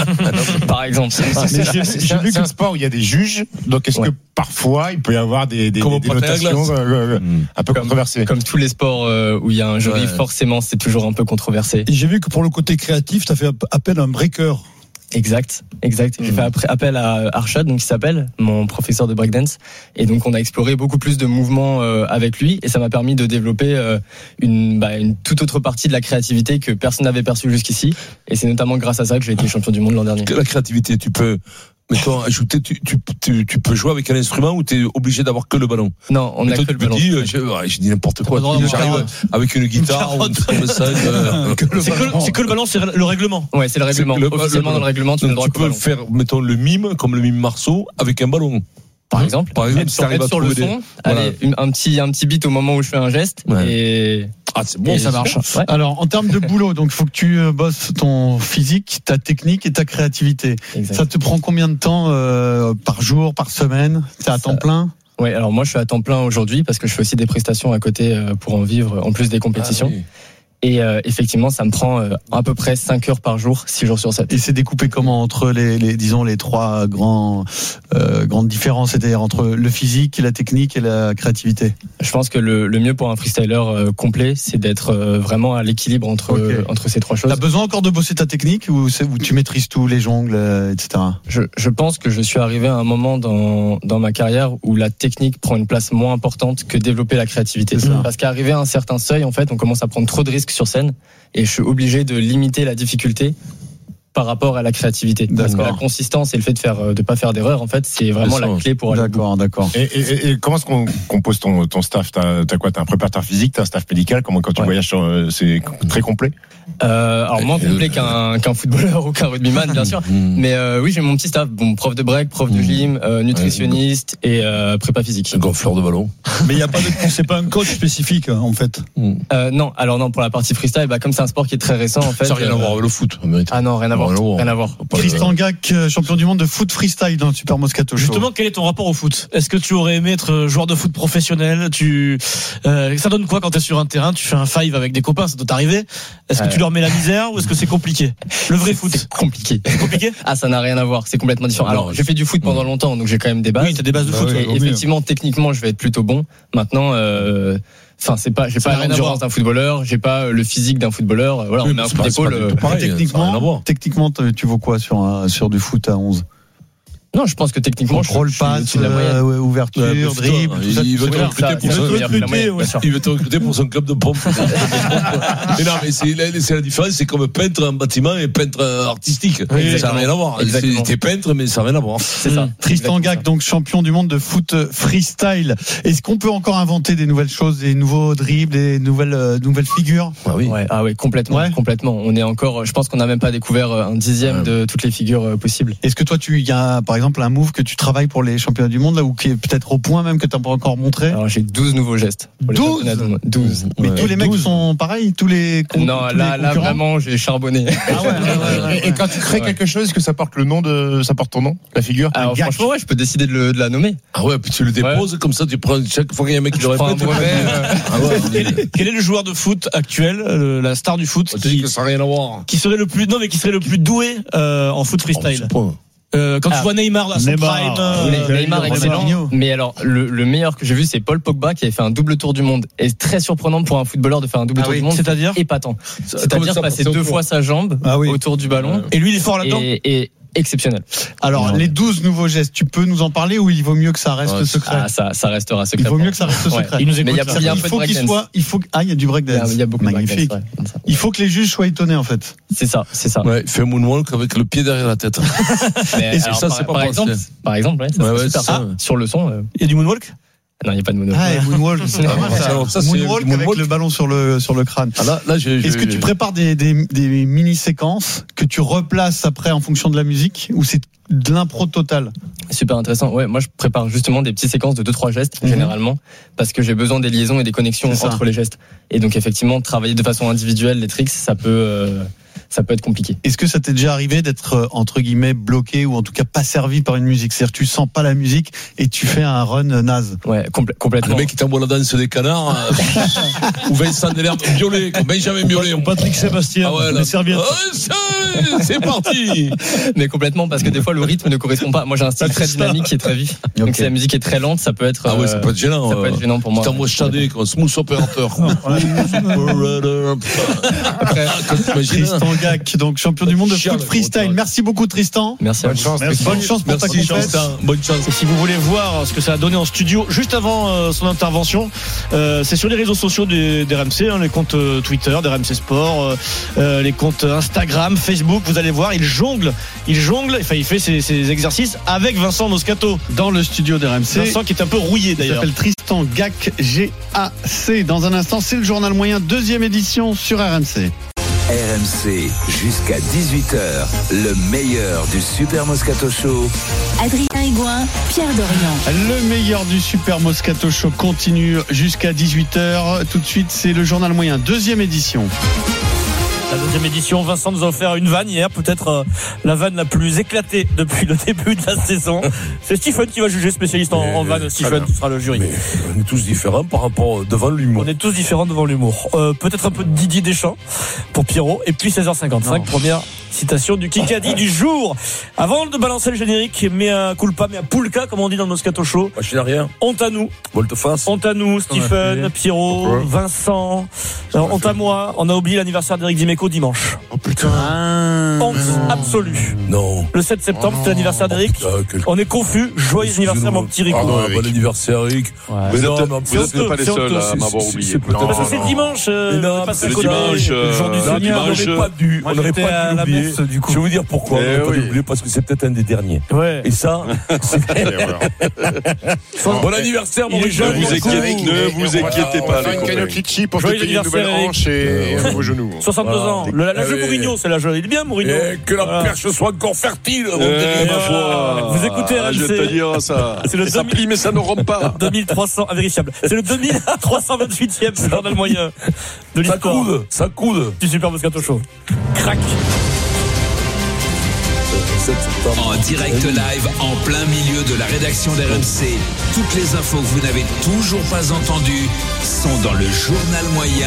Speaker 10: le.
Speaker 19: Par exemple.
Speaker 17: C'est c'est- c'est- c'est un- c'est un sport où il y a des juges, donc est-ce
Speaker 19: Ouais.
Speaker 17: que parfois il peut y avoir des, des,
Speaker 10: Comme au
Speaker 17: des
Speaker 10: patin à
Speaker 17: notations
Speaker 10: glace.
Speaker 17: euh, euh, un peu controversées?
Speaker 19: Comme tous les sports euh, où il y a un jury,
Speaker 10: Ouais.
Speaker 19: forcément, c'est toujours un peu controversé.
Speaker 18: Et j'ai vu que pour le côté créatif, tu as fait appel à un breaker.
Speaker 19: Exact, exact. J'ai fait après- appel à Arshad, donc qui s'appelle mon professeur de breakdance, et donc on a exploré beaucoup plus de mouvements euh, avec lui, et ça m'a permis de développer euh, une, bah, une toute autre partie de la créativité que personne n'avait perçue jusqu'ici, et c'est notamment grâce à ça que j'ai été champion du monde l'an dernier.
Speaker 10: La créativité, tu peux, mettons, ajouter, tu, tu, tu, tu peux jouer avec un instrument ou tu es obligé d'avoir que le ballon?
Speaker 19: Non, on
Speaker 10: Mais
Speaker 19: a
Speaker 10: toi,
Speaker 19: que
Speaker 10: tu
Speaker 19: le
Speaker 10: peux
Speaker 19: ballon.
Speaker 10: dire, euh, je, ouais, je dis n'importe quoi.
Speaker 4: T'as pas le droit
Speaker 10: J'arrive
Speaker 4: d'avoir
Speaker 10: avec une guitare ou un truc comme ça. euh,
Speaker 4: C'est que, le- c'est que le ballon, c'est le règlement.
Speaker 19: Ouais, c'est le règlement.
Speaker 10: C'est que le-
Speaker 19: Officiellement
Speaker 10: le-
Speaker 19: dans le règlement, tu as le
Speaker 10: Donc,
Speaker 19: droit
Speaker 10: tu
Speaker 19: qu'au
Speaker 10: peux
Speaker 19: ballon.
Speaker 10: faire, mettons, le mime, comme le mime Marceau, avec un ballon.
Speaker 19: Par exemple,
Speaker 10: Par exemple,
Speaker 19: être
Speaker 10: si
Speaker 19: sur,
Speaker 10: t'arrives
Speaker 19: être
Speaker 10: à
Speaker 19: sur le
Speaker 10: trouver des-
Speaker 19: son,
Speaker 10: Voilà.
Speaker 19: allez, une- un petit un petit beat au moment où je fais un geste,
Speaker 10: Ouais.
Speaker 19: et
Speaker 10: Ah, c'est bon,
Speaker 19: et
Speaker 10: ça
Speaker 19: super.
Speaker 10: marche.
Speaker 19: Ouais.
Speaker 3: Alors, en termes de boulot, donc, faut que tu euh, bosses ton physique, ta technique et ta créativité.
Speaker 19: Exact.
Speaker 3: Ça te prend combien de temps euh, par jour, par semaine? C'est à temps plein?
Speaker 19: Ouais, alors moi je suis à temps plein aujourd'hui parce que je fais aussi des prestations à côté euh, pour en vivre en plus des compétitions.
Speaker 10: Ah, oui.
Speaker 19: Et euh, effectivement, ça me prend euh, à peu près cinq heures par jour, six jours sur sept.
Speaker 3: Et c'est découpé comment entre les, les disons les trois grands euh, grandes différences, c'est-à-dire entre le physique, la technique et la créativité?
Speaker 19: Je pense que le, le mieux pour un freestyler euh, complet, c'est d'être euh, vraiment à l'équilibre entre okay. euh, entre ces trois choses.
Speaker 3: T'as besoin encore de bosser ta technique ou, c'est, ou tu maîtrises tout, les jongles, euh, et cetera.
Speaker 19: Je, je pense que je suis arrivé à un moment dans dans ma carrière où la technique prend une place moins importante que développer la créativité. Parce qu'arrivé à un certain seuil, en fait, on commence à prendre trop de risques sur scène et je suis obligé de limiter la difficulté par rapport à la créativité. Parce que la consistance et le fait de faire, de pas faire d'erreur, en fait, c'est vraiment la clé pour aller.
Speaker 3: D'accord, d'accord.
Speaker 17: Et, et, et comment est-ce qu'on compose ton, ton staff? T'as, t'as quoi? T'as un préparateur physique, t'as un staff médical? Comment, quand tu ouais. voyages sur, c'est très complet?
Speaker 19: Euh, alors moins complet qu'un, qu'un footballeur ou qu'un rugbyman, bien sûr. Mais euh, oui, j'ai mon petit staff. Bon, prof de break, prof de gym, euh, nutritionniste et euh, prépa physique.
Speaker 10: Un gonfleur de ballon.
Speaker 18: Mais il y a pas de, c'est pas un coach spécifique en fait.
Speaker 19: Euh, non, alors non, pour la partie freestyle, bah comme c'est un sport qui est très récent, en fait.
Speaker 10: Ça n'a rien à voir avec le foot.
Speaker 19: Ah non, rien à voir. Rien à voir.
Speaker 3: Tristan Gac, champion du monde de foot freestyle dans le Super Moscato Show.
Speaker 4: Justement, quel est ton rapport au foot? Est-ce que tu aurais aimé être joueur de foot professionnel? Tu, euh, ça donne quoi quand t'es sur un terrain? Tu fais un five avec des copains, ça doit t'arriver. Est-ce que euh... tu leur mets la misère ou est-ce que c'est compliqué? Le vrai foot.
Speaker 19: C'est compliqué.
Speaker 4: C'est compliqué?
Speaker 19: Ah, ça n'a rien à voir. C'est complètement différent. Alors, j'ai fait du foot pendant longtemps, donc j'ai quand même des bases.
Speaker 4: Oui, t'as des bases de foot.
Speaker 19: Et effectivement, techniquement, je vais être plutôt bon. Maintenant, euh, Enfin, c'est pas, j'ai pas l'endurance d'un footballeur, j'ai pas le physique d'un footballeur. Voilà, oui, on met un coup d'épaule.
Speaker 3: Euh, techniquement, techniquement, tu vaux quoi sur un, sur du foot à onze?
Speaker 19: Non, je pense que techniquement,
Speaker 3: contrôle, passe, euh, ouverture, ouais, dribble, tout ça.
Speaker 10: Il veut te recruter pour son club. Il veut te recruter pour son club de pompe. Mais non, mais c'est, c'est la différence, c'est comme peintre en bâtiment et peintre artistique. Oui, ça n'a rien à voir. T'es peintre, mais ça n'a rien à voir.
Speaker 3: C'est ça. Tristan Gac, donc champion du monde de foot freestyle. Est-ce qu'on peut encore inventer des nouvelles choses, des nouveaux dribbles, des nouvelles euh, nouvelles figures?
Speaker 19: Ah oui, ouais, ah oui, complètement, ouais. complètement. On est encore, je pense qu'on n'a même pas découvert un dixième ouais. de toutes les figures possibles.
Speaker 3: Est-ce que toi, tu, il y a par exemple un move que tu travailles pour les championnats du monde là, ou qui est peut-être au point même que tu n'as pas encore montré?
Speaker 19: Alors j'ai douze nouveaux gestes.
Speaker 3: douze douze Mais ouais. tous les mecs douze sont pareils, tous les con-
Speaker 19: Non,
Speaker 3: tous
Speaker 19: là,
Speaker 3: les
Speaker 19: là vraiment j'ai charbonné.
Speaker 3: Ah ouais, ouais, ouais, ouais,
Speaker 17: et, et quand tu crées ouais. quelque chose, est-ce que ça porte le nom de, ça porte ton nom, la figure?
Speaker 19: Alors Gac. Franchement, ouais, je peux décider de, le, de la nommer.
Speaker 10: Ah ouais, puis tu le déposes ouais. comme ça, tu prends chaque fois qu'il y a un mec qui le répète.
Speaker 4: Ah ouais, quel, est, quel est le joueur de foot actuel, euh, la star du foot,
Speaker 10: qui, que ça n'a rien à voir.
Speaker 4: Qui serait le plus, non mais qui serait le plus doué euh, en foot freestyle?
Speaker 10: Oh,
Speaker 4: Euh, quand ah, tu vois Neymar là, son
Speaker 19: Neymar,
Speaker 4: prime, euh,
Speaker 19: Neymar, Neymar excellent. Mais alors, le, le meilleur que j'ai vu, c'est Paul Pogba qui avait fait un double tour du monde. Et très surprenant pour un footballeur de faire un double ah tour oui, du monde.
Speaker 4: C'est-à-dire
Speaker 19: épatant. C'est-à-dire passer deux fois sa jambe ah oui. autour du ballon.
Speaker 4: Et lui, il est fort là-dedans.
Speaker 19: Et, et exceptionnel.
Speaker 3: Alors, non. les douze nouveaux gestes, tu peux nous en parler ou il vaut mieux que ça reste
Speaker 19: ouais,
Speaker 3: secret?
Speaker 19: Ah, ça, ça restera secret.
Speaker 3: Il vaut mieux que ça reste secret.
Speaker 19: Ouais. Il nous écoute. Mais il y a, il y a un
Speaker 3: il
Speaker 19: peu
Speaker 3: faut
Speaker 19: de
Speaker 3: qu'il soit, il faut, ah, il y a du breakdance.
Speaker 19: Il y a, il y a beaucoup
Speaker 3: Magnifique.
Speaker 19: de breakdance. Ouais,
Speaker 3: il faut que les juges soient étonnés, en fait.
Speaker 19: C'est ça, c'est ça.
Speaker 10: Ouais, fais un moonwalk avec le pied derrière la tête.
Speaker 19: Mais, alors, ça, par, c'est pas par exemple, par exemple, ouais, ça, ouais, ouais, super ça. Sur le son. Euh...
Speaker 4: Il y a du moonwalk?
Speaker 19: Non, il n'y a pas de moonwalk.
Speaker 3: Ah, et moonwalk, c'est pas mal, ça. Alors, ça, c'est moonwalk avec moonwalk. Le ballon sur le, sur le crâne.
Speaker 10: Ah, là, là, j'ai,
Speaker 3: Est-ce
Speaker 10: j'ai,
Speaker 3: que tu prépares des, des, des mini-séquences que tu replaces après en fonction de la musique ou c'est de l'impro total?
Speaker 19: Super intéressant. Ouais, moi, je prépare justement des petites séquences de deux, trois gestes, mmh. généralement, parce que j'ai besoin des liaisons et des connexions entre les gestes. Et donc, effectivement, travailler de façon individuelle les tricks, ça peut, euh, ça peut être compliqué.
Speaker 3: Est-ce que ça t'est déjà arrivé d'être entre guillemets bloqué ou en tout cas pas servi par une musique? C'est-à-dire tu sens pas la musique et tu fais un run naze?
Speaker 19: Ouais, complè- complètement.
Speaker 10: Ah, le mec qui t'envoie la danse des canards euh, ou Vincent Delerme violet, comme Benjamin Biolay,
Speaker 18: ou Patrick Sébastien. Ah ouais,
Speaker 10: la
Speaker 18: serviette.
Speaker 10: Oh, c'est, c'est parti.
Speaker 19: Mais complètement parce que des fois le rythme ne correspond pas. Moi j'ai un style très dynamique qui est très vif. Okay. Donc si la musique est très lente, ça peut être.
Speaker 10: Ah ouais, ça peut être gênant.
Speaker 19: Ça euh, peut être gênant pour moi.
Speaker 10: Tu t'envoies Shadé comme smooth opérateur.
Speaker 3: Après, Tristan Gac, donc champion du monde de foot freestyle. Merci beaucoup Tristan.
Speaker 19: Merci.
Speaker 3: Bonne chance. Merci. Bonne chance pour ta compète.
Speaker 4: Bonne chance. Et si vous voulez voir ce que ça a donné en studio juste avant euh, son intervention, euh, c'est sur les réseaux sociaux des, des R M C, hein, les comptes euh, Twitter, des R M C Sport, euh, les comptes Instagram, Facebook. Vous allez voir, il jongle, il jongle. Enfin, il fait ses, ses exercices avec Vincent Moscato
Speaker 3: dans le studio des R M C.
Speaker 4: Vincent qui est un peu rouillé d'ailleurs.
Speaker 3: Il s'appelle Tristan Gac, G A C. Dans un instant, c'est le journal moyen, deuxième édition sur R M C.
Speaker 2: R M C, jusqu'à dix-huit heures, le meilleur du Super Moscato Show.
Speaker 1: Adrien Aigouin, Pierre Dorian.
Speaker 3: Le meilleur du Super Moscato Show continue jusqu'à dix-huit heures. Tout de suite, c'est le journal moyen, deuxième édition.
Speaker 4: Deuxième édition, Vincent nous a offert une vanne hier, peut-être euh, la vanne la plus éclatée depuis le début de la saison. C'est Stephen qui va juger, spécialiste en, en vanne. Stephen, tu seras le jury.
Speaker 10: Mais on est tous différents par rapport devant l'humour.
Speaker 4: On est tous différents devant l'humour. Euh, peut-être un peu de Didier Deschamps pour Pierrot. Et puis seize heures cinquante-cinq, non. Première citation du Kikadi du jour. Avant de balancer le générique, mais à culpa, mais à Poulka, comme on dit dans le Moscato Show.
Speaker 10: Machine arrière.
Speaker 4: Honte à nous.
Speaker 10: Volte-face.
Speaker 4: Honte à nous, Stephen, Pierrot, Pourquoi Vincent. Alors, honte à moi. On a oublié l'anniversaire d'Éric Dimeco dimanche.
Speaker 10: Oh putain.
Speaker 4: Ah. Honte absolue.
Speaker 10: Non.
Speaker 4: Le sept septembre, oh, c'était l'anniversaire d'Éric. Oh, quel... On est confus. Joyeux anniversaire, mon petit Rico.
Speaker 10: Ah, bon anniversaire, Eric.
Speaker 8: Ouais. Vous n'êtes pas les seuls à m'avoir oublié.
Speaker 4: Parce que c'est dimanche.
Speaker 8: C'est le dimanche.
Speaker 10: Le jour du Seigneur. On n'aurait pas dû. On n'aurait pas dû l'oublier. Je vais vous dire pourquoi. On n'aurait pas dû l'oublier parce que c'est peut-être un des derniers.
Speaker 4: Ouais.
Speaker 10: Et ça, bon anniversaire, mon Richard.
Speaker 8: Ne vous inquiétez, ne vous inquiétez pas.
Speaker 17: Une cagnotte litchi pour te payer une nouvelle hanche et un nouveau genou.
Speaker 4: soixante-deux ans. La jeu Mourinho, c'est la jeu. Il est bien, Mourinho.
Speaker 10: Que la perche soit encore fertile.
Speaker 4: Vous écoutez R M C.
Speaker 8: Je vais te dire ça.
Speaker 4: C'est le
Speaker 8: ça plie, mais ça ne rompt pas.
Speaker 4: deux mille trois cents, invérifiable. C'est le deux mille trois cent vingt-huitième journal moyen de l'histoire.
Speaker 10: Ça coude, ça coude.
Speaker 4: Du Super Moscato Show. Crac.
Speaker 2: En direct live, en plein milieu de la rédaction d'R M C. Toutes les infos que vous n'avez toujours pas entendues sont dans le journal moyen.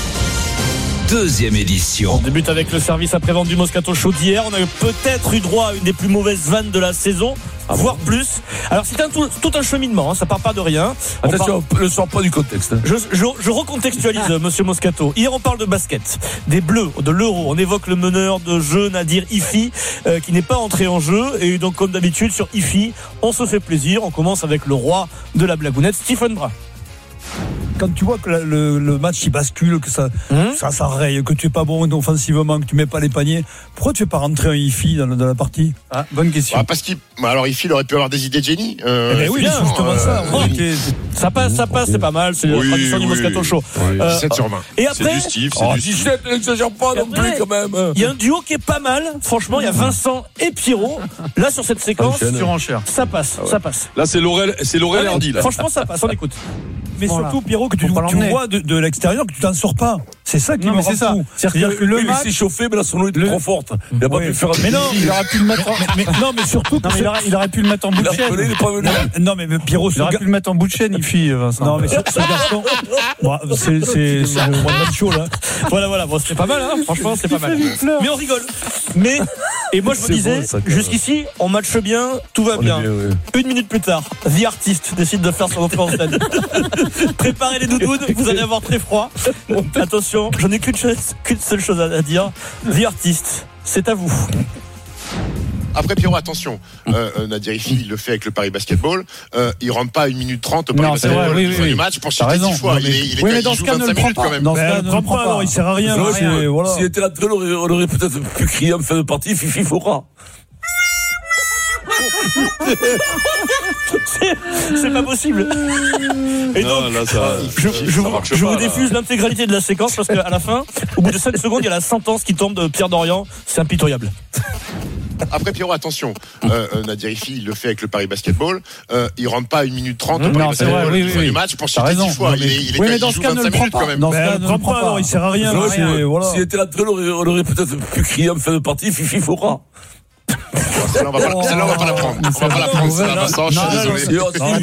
Speaker 2: Deuxième édition.
Speaker 4: On débute avec le service après-vente du Moscato Show d'hier. On a peut-être eu droit à une des plus mauvaises vannes de la saison, ah voire bon. plus. Alors c'est un tout, tout un cheminement, hein, ça part pas de rien.
Speaker 10: Attention, on ne sort pas du contexte. Hein.
Speaker 4: Je, je, je recontextualise, monsieur Moscato. Hier on parle de basket, des Bleus, de l'Euro. On évoque le meneur de jeu Nadir Ifi, euh, qui n'est pas entré en jeu. Et donc comme d'habitude sur Ifi, on se fait plaisir. On commence avec le roi de la blagounette, Stephen Brun.
Speaker 18: Quand tu vois que le, le, le match il bascule, que ça, mmh. ça s'arrête, que tu es pas bon offensivement, que tu mets pas les paniers, pourquoi tu fais pas rentrer un Ifi dans, dans la partie?
Speaker 17: Ah, bonne question. Ah, parce qu'il, alors Ifi, il aurait pu avoir des idées de génie. Euh,
Speaker 18: eh ben oui, bien, justement euh, ça.
Speaker 4: Euh, okay. Ça passe, ça passe, c'est pas mal. C'est oui, la tradition oui, du Moscato Show.
Speaker 17: Oui. Euh, dix-sept sur vingt.
Speaker 4: Et après,
Speaker 8: c'est du Steve, c'est
Speaker 10: oh,
Speaker 8: du
Speaker 10: dix-sept, n'exagère pas non plus quand même.
Speaker 4: Il y a un duo qui est pas mal. Franchement, il y a Vincent et Pierrot. Là sur cette séquence,
Speaker 3: surenchère.
Speaker 4: Ça passe, ça passe.
Speaker 8: Là c'est Laurel, c'est Laurel Hardy là.
Speaker 4: Franchement, ça passe. On écoute.
Speaker 18: Mais voilà. Surtout, Pierrot, que tu, tu vois de, de l'extérieur que tu t'en sors pas. C'est ça qui
Speaker 10: non,
Speaker 18: me
Speaker 10: rend fou.
Speaker 18: C'est-à-dire que, que le
Speaker 10: oui,
Speaker 18: match
Speaker 10: il s'est chauffé, mais la sono était le... trop forte. Il n'a pas
Speaker 18: oui.
Speaker 10: pu faire un.
Speaker 18: Mais non, il aurait pu le mettre. En... mais, mais, non, mais surtout, non, mais il, aurait, il aurait pu le mettre en bout de chaîne.
Speaker 10: Il est pas venu.
Speaker 18: Non, mais Pierrot,
Speaker 3: il aurait ga... pu le mettre en bout de chaîne, il fit Vincent.
Speaker 18: Non, mais ce, ce garçon, bon, c'est c'est c'est le one show là.
Speaker 4: Voilà, voilà. Bon, c'est pas mal, hein. Franchement, c'est pas mal. Mais on rigole. Mais et moi, je vous disais, bon, ça, jusqu'ici, on matche bien, tout va bien. bien ouais. Une minute plus tard, The Artist décide de faire son entrée en scène. Préparez les doudounes, vous allez avoir très froid. Attention, je n'ai qu'une, chose, qu'une seule chose à dire. The Artist, c'est à vous.
Speaker 17: Après Pierrot, attention, euh, euh, Nadir Ifi, il le fait avec le Paris Basketball. Euh, il rentre pas à une minute trente au Paris non, Basketball
Speaker 18: vrai, oui, oui,
Speaker 17: du
Speaker 18: oui.
Speaker 17: match pour citer dix fois. Il, il, il,
Speaker 18: oui, mais
Speaker 17: il
Speaker 18: dans
Speaker 17: joue
Speaker 18: ce cas, ne le prend pas.
Speaker 17: Même.
Speaker 18: Dans ce cas, ne le prend pas. Alors, il sert à rien.
Speaker 10: Non, rien. Voilà. S'il était là, on aurait, on aurait peut-être pu crier en fin de partie, Fifi Fora.
Speaker 4: c'est, c'est pas possible. Et donc, non, là, ça, je, je, je, vous, je vous diffuse l'intégralité de la séquence parce qu'à la fin, au bout de cinq secondes, il y a la sentence qui tombe de Pierre Dorian. C'est impitoyable.
Speaker 17: Après Pierrot, attention, euh, euh, Nadir Ifi, il le fait avec le Paris Basketball. Euh, il rentre pas à une minute trente au Paris Basketball oui, oui, du match pour citer dix fois. Il, il,
Speaker 18: oui,
Speaker 17: il,
Speaker 18: mais dans
Speaker 17: il
Speaker 18: ce
Speaker 17: joue
Speaker 18: cas,
Speaker 17: vingt-cinq minutes quand même.
Speaker 18: Dans ce cas, ne le prend pas. Il sert à rien.
Speaker 10: S'il était là, on aurait, on aurait peut-être pu crier en fin de partie, Fifi Fora.
Speaker 17: Celle-là, on va pas, celle-là, on va pas la prendre. On va pas la prendre, celle-là, Vincent, je suis désolé.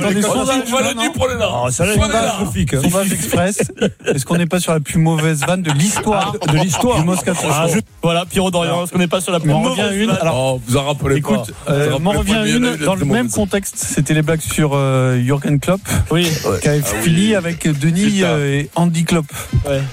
Speaker 3: Sondage express. Est-ce qu'on n'est pas sur la plus mauvaise vanne de l'histoire de l'histoire du Moscato Show?
Speaker 4: Voilà, Pierrot Dorian. Est-ce qu'on n'est pas sur la plus mauvaise vanne?
Speaker 10: Alors, vous en rappelez pas.
Speaker 3: Écoute, m'en revient une dans le même contexte. C'était les blagues sur Jürgen Klopp.
Speaker 4: Oui.
Speaker 3: Qui avait fini avec Denis et Andy Klopp.
Speaker 10: Ouais.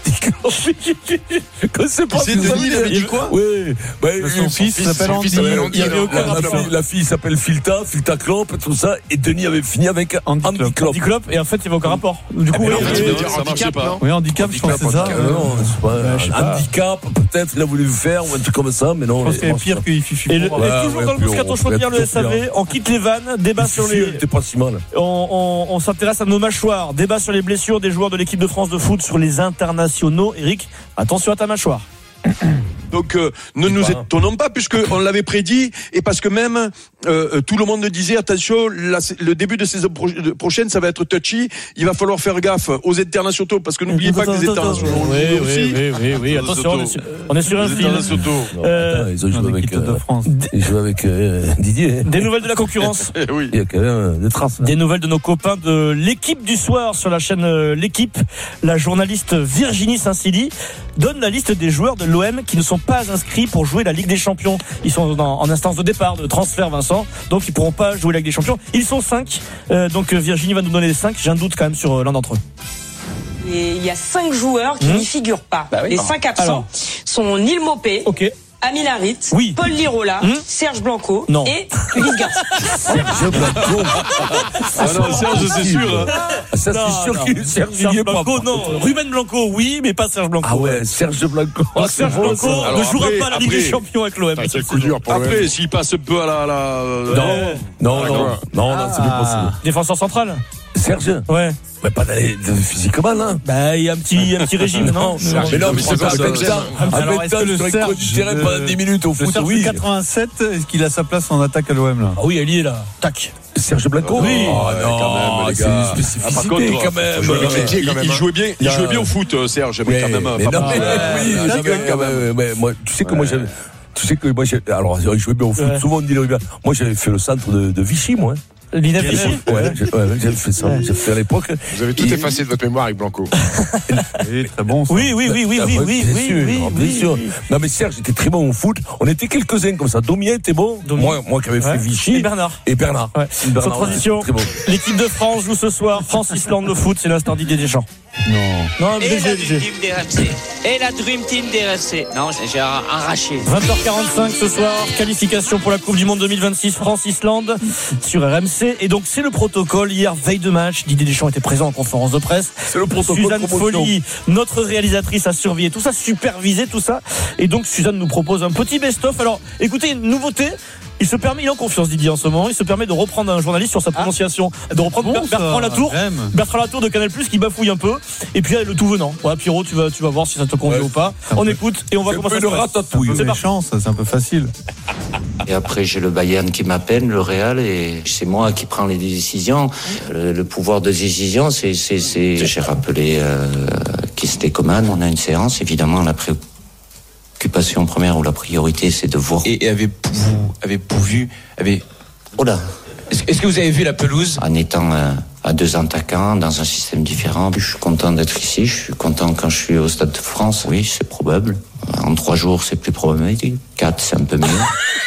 Speaker 8: C'est pas Denis, il avait dit quoi?
Speaker 10: Oui, bah,
Speaker 3: son fils s'appelle Andy.
Speaker 10: Il y avait aucun la, la, fille, la fille s'appelle Filta, Filta Klopp, tout ça, et Denis avait fini avec Andy, Andy Klopp.
Speaker 4: Andy Klopp, et en fait, il n'y avait aucun rapport.
Speaker 3: Du coup,
Speaker 8: oui,
Speaker 3: oui,
Speaker 8: oui,
Speaker 3: oui,
Speaker 8: ça marchait pas.
Speaker 3: Oui, handicap, je pense que c'est ça.
Speaker 10: Non, c'est pas handicap, peut-être, il a voulu le faire, ou un truc comme ça, mais non.
Speaker 3: Je pense qu'il y avait pire que Fifi.
Speaker 4: Et toujours dans le Moscato Show d'hier, le S A V, on quitte les vannes, débat sur les.
Speaker 10: C'était pas si mal.
Speaker 4: On s'intéresse à nos mâchoires, débat sur les blessures des joueurs de l'équipe de France de foot sur les internationaux. Eric, attention à ta mâchoire.
Speaker 8: Donc euh, ne nous étonnons pas puisque on l'avait prédit et parce que même euh, tout le monde disait attention, la, le début de saison pro- prochaine ça va être touchy. Il va falloir faire gaffe aux internationaux parce que n'oubliez pas que les internationaux
Speaker 4: oui, oui, aussi. Oui, oui, oui, attention, on est sur, on est sur un film.
Speaker 18: Euh, ils ont joué avec euh, de France. Ils jouent avec euh, Didier.
Speaker 4: Des nouvelles de la concurrence.
Speaker 8: Oui.
Speaker 18: Il y a quand même des traces.
Speaker 4: Des nouvelles de nos copains de l'équipe du soir sur la chaîne euh, L'équipe. La journaliste Virginie Saint-Silly donne la liste des joueurs de l'O M qui ne sont pas inscrits pour jouer la Ligue des Champions. Ils sont en, en instance de départ, de transfert, Vincent. Donc ils pourront pas jouer la Ligue des Champions. Ils sont cinq. Euh, donc Virginie va nous donner les cinq. J'ai un doute quand même sur euh, l'un d'entre eux.
Speaker 20: Et il y a cinq joueurs qui mmh. n'y figurent pas. Bah oui. Les cinq absents Alors. sont Neil Maupay,
Speaker 4: okay.
Speaker 20: Amine Harit,
Speaker 4: oui.
Speaker 20: Paul Lirola, mmh. Serge Blanco
Speaker 4: non.
Speaker 20: et Ulysse Garcia.
Speaker 18: Serge Blanco.
Speaker 8: Ah non, Serge, c'est sûr. Hein.
Speaker 18: Ça, non, c'est sûr
Speaker 4: non.
Speaker 18: qu'il Serge,
Speaker 4: Serge Blanco, non. Ruben Blanco, oui, mais pas Serge Blanco.
Speaker 18: Ah ouais, Serge Blanco.
Speaker 4: Oh, Serge bon, Blanco
Speaker 8: Alors
Speaker 4: ne jouera
Speaker 8: après,
Speaker 4: pas la Ligue
Speaker 8: après,
Speaker 4: des Champions avec l'O M.
Speaker 8: C'est coup dur pour Après, s'il passe un peu à la. la...
Speaker 18: Non, non, non, non, non, non, c'est pas possible.
Speaker 4: Défenseur central.
Speaker 18: Serge.
Speaker 4: Ouais.
Speaker 18: Mais pas d'aller physiquement là.
Speaker 4: Bah il y a un petit un petit régime non.
Speaker 18: non mais non mais c'est pas avec ça.
Speaker 9: Alors est-ce que le Serge
Speaker 18: du terrain pendant dix minutes au foot
Speaker 9: oui. quatre-vingt-sept est-ce qu'il a sa place en attaque à l'O M là?
Speaker 4: Ah oui, elle y est là. Tac.
Speaker 18: Serge Blanco.
Speaker 4: Oui.
Speaker 18: Oh, non, quand même, c'est une spécificité ah, par contre, quand même.
Speaker 8: Il, il, il jouait bien, il jouait bien au foot, Serge, mais, mais quand même.
Speaker 18: Mais non, mais oui, quand même. Mais moi, tu sais que moi j'avais. Tu sais que moi, alors, il jouait bien au foot. Souvent on dit le bien. Moi, j'avais fait le centre de, de Vichy, moi.
Speaker 4: L'I N F Vichy.
Speaker 18: Ouais, j'ai, ouais, j'avais fait ça. J'ai fait à l'époque.
Speaker 17: Vous avez tout et... effacé de votre mémoire avec Blanco.
Speaker 9: Oui, très bon. Ça.
Speaker 4: Oui, oui, oui, oui, oui, oui,
Speaker 18: bien
Speaker 4: oui,
Speaker 18: sûr,
Speaker 4: oui,
Speaker 18: bien
Speaker 4: oui,
Speaker 18: sûr.
Speaker 4: oui.
Speaker 18: Non, mais Serge était très bon au foot. On était quelques-uns comme ça. Domien était bon.
Speaker 4: Domien.
Speaker 18: Moi, moi qui avais
Speaker 4: ouais.
Speaker 18: fait Vichy.
Speaker 4: Et Bernard.
Speaker 18: Et Bernard.
Speaker 4: Ouais.
Speaker 18: Bernard.
Speaker 4: Sans transition.
Speaker 18: Très bon.
Speaker 4: L'équipe de France joue ce soir. France-Islande le foot. C'est l'instant Didier Deschamps.
Speaker 3: Non.
Speaker 4: Non,
Speaker 21: Et la Dream Team des R M C. Et la Dream Team des R M C. Non, j'ai arraché.
Speaker 4: vingt heures quarante-cinq ce soir. Qualification pour la Coupe du Monde deux mille vingt-six. France-Islande sur R M C. Et donc, c'est le protocole. Hier, veille de match, Didier Deschamps était présent en conférence de presse.
Speaker 18: C'est le protocole.
Speaker 4: Suzanne Folly, notre réalisatrice, a surveillé tout ça, supervisé tout ça. Et donc, Suzanne nous propose un petit best-of. Alors, écoutez, une nouveauté. Il se permet, il est en confiance Didier en ce moment, il se permet de reprendre un journaliste sur sa prononciation, ah, de reprendre bon, Bertrand Latour, Bertrand Latour de Canal Plus qui bafouille un peu, et puis il y a le tout venant. Voilà, Pierrot, tu vas, tu vas voir si ça te convient ouais. ou pas. On peu, écoute et on va commencer.
Speaker 18: Le ratatouille.
Speaker 9: C'est méchant, ça, c'est un peu facile.
Speaker 7: Et après, j'ai le Bayern qui m'appelle, le Real, et c'est moi qui prends les décisions. Le, le pouvoir de décision, c'est, c'est, c'est... J'ai rappelé euh, qui c'était Coman. On a une séance, évidemment, la préoccupation première ou la priorité, c'est de voir.
Speaker 22: Et, et avez-vous, avez-vous vu, avez...
Speaker 7: Oh là.
Speaker 22: Est-ce, est-ce que vous avez vu la pelouse?
Speaker 7: En étant euh, à deux attaquants, dans un système différent, je suis content d'être ici, je suis content quand je suis au Stade de France. Oui, c'est probable. En trois jours, c'est plus problématique. Quatre, c'est un peu mieux.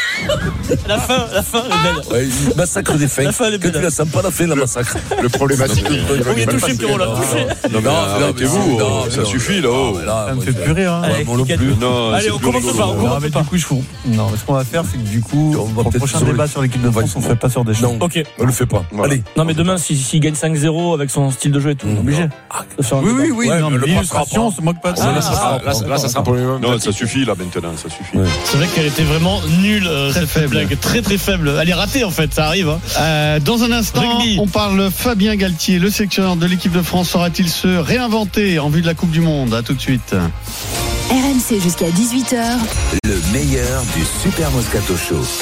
Speaker 4: La fin, la fin est belle.
Speaker 18: Ouais, massacre des fins.
Speaker 4: La fin est belle.
Speaker 18: Que tu la sens pas la fin, la massacre.
Speaker 17: Le problématique.
Speaker 4: On y est touché, Pierrot, là. Touché.
Speaker 8: Non, mais arrêtez-vous, ça suffit, là-haut.
Speaker 9: Ça me fait plus rire, hein.
Speaker 4: Allez,
Speaker 18: non plus.
Speaker 8: Non,
Speaker 4: allez, on commence par.
Speaker 9: Non, mais du coup, je fous. Non, ce qu'on va faire, c'est que du coup, pour le prochain débat sur l'équipe de France, on ne fait pas sur des choses.
Speaker 4: Ok.
Speaker 18: On le fait pas. Allez.
Speaker 4: Non, mais demain, s'il si, si gagne cinq zéro avec son style de jeu et tout, on est obligé.
Speaker 9: Oui, oui, oui. L'illustration, on se moque pas de ça.
Speaker 17: Là, ça sera pour le
Speaker 8: Non, ça suffit, là, maintenant, ça suffit.
Speaker 4: C'est vrai qu'elle était vraiment nulle, cette faible blague. Très, très faible. Elle est ratée, en fait, ça arrive. Hein.
Speaker 3: Euh, dans un instant, Rugby. On parle Fabien Galtier, le sélectionneur de l'équipe de France. Saura-t-il se réinventer en vue de la Coupe du Monde? À tout de suite.
Speaker 1: R M C jusqu'à dix-huit heures.
Speaker 2: Le meilleur du Super Moscato Show.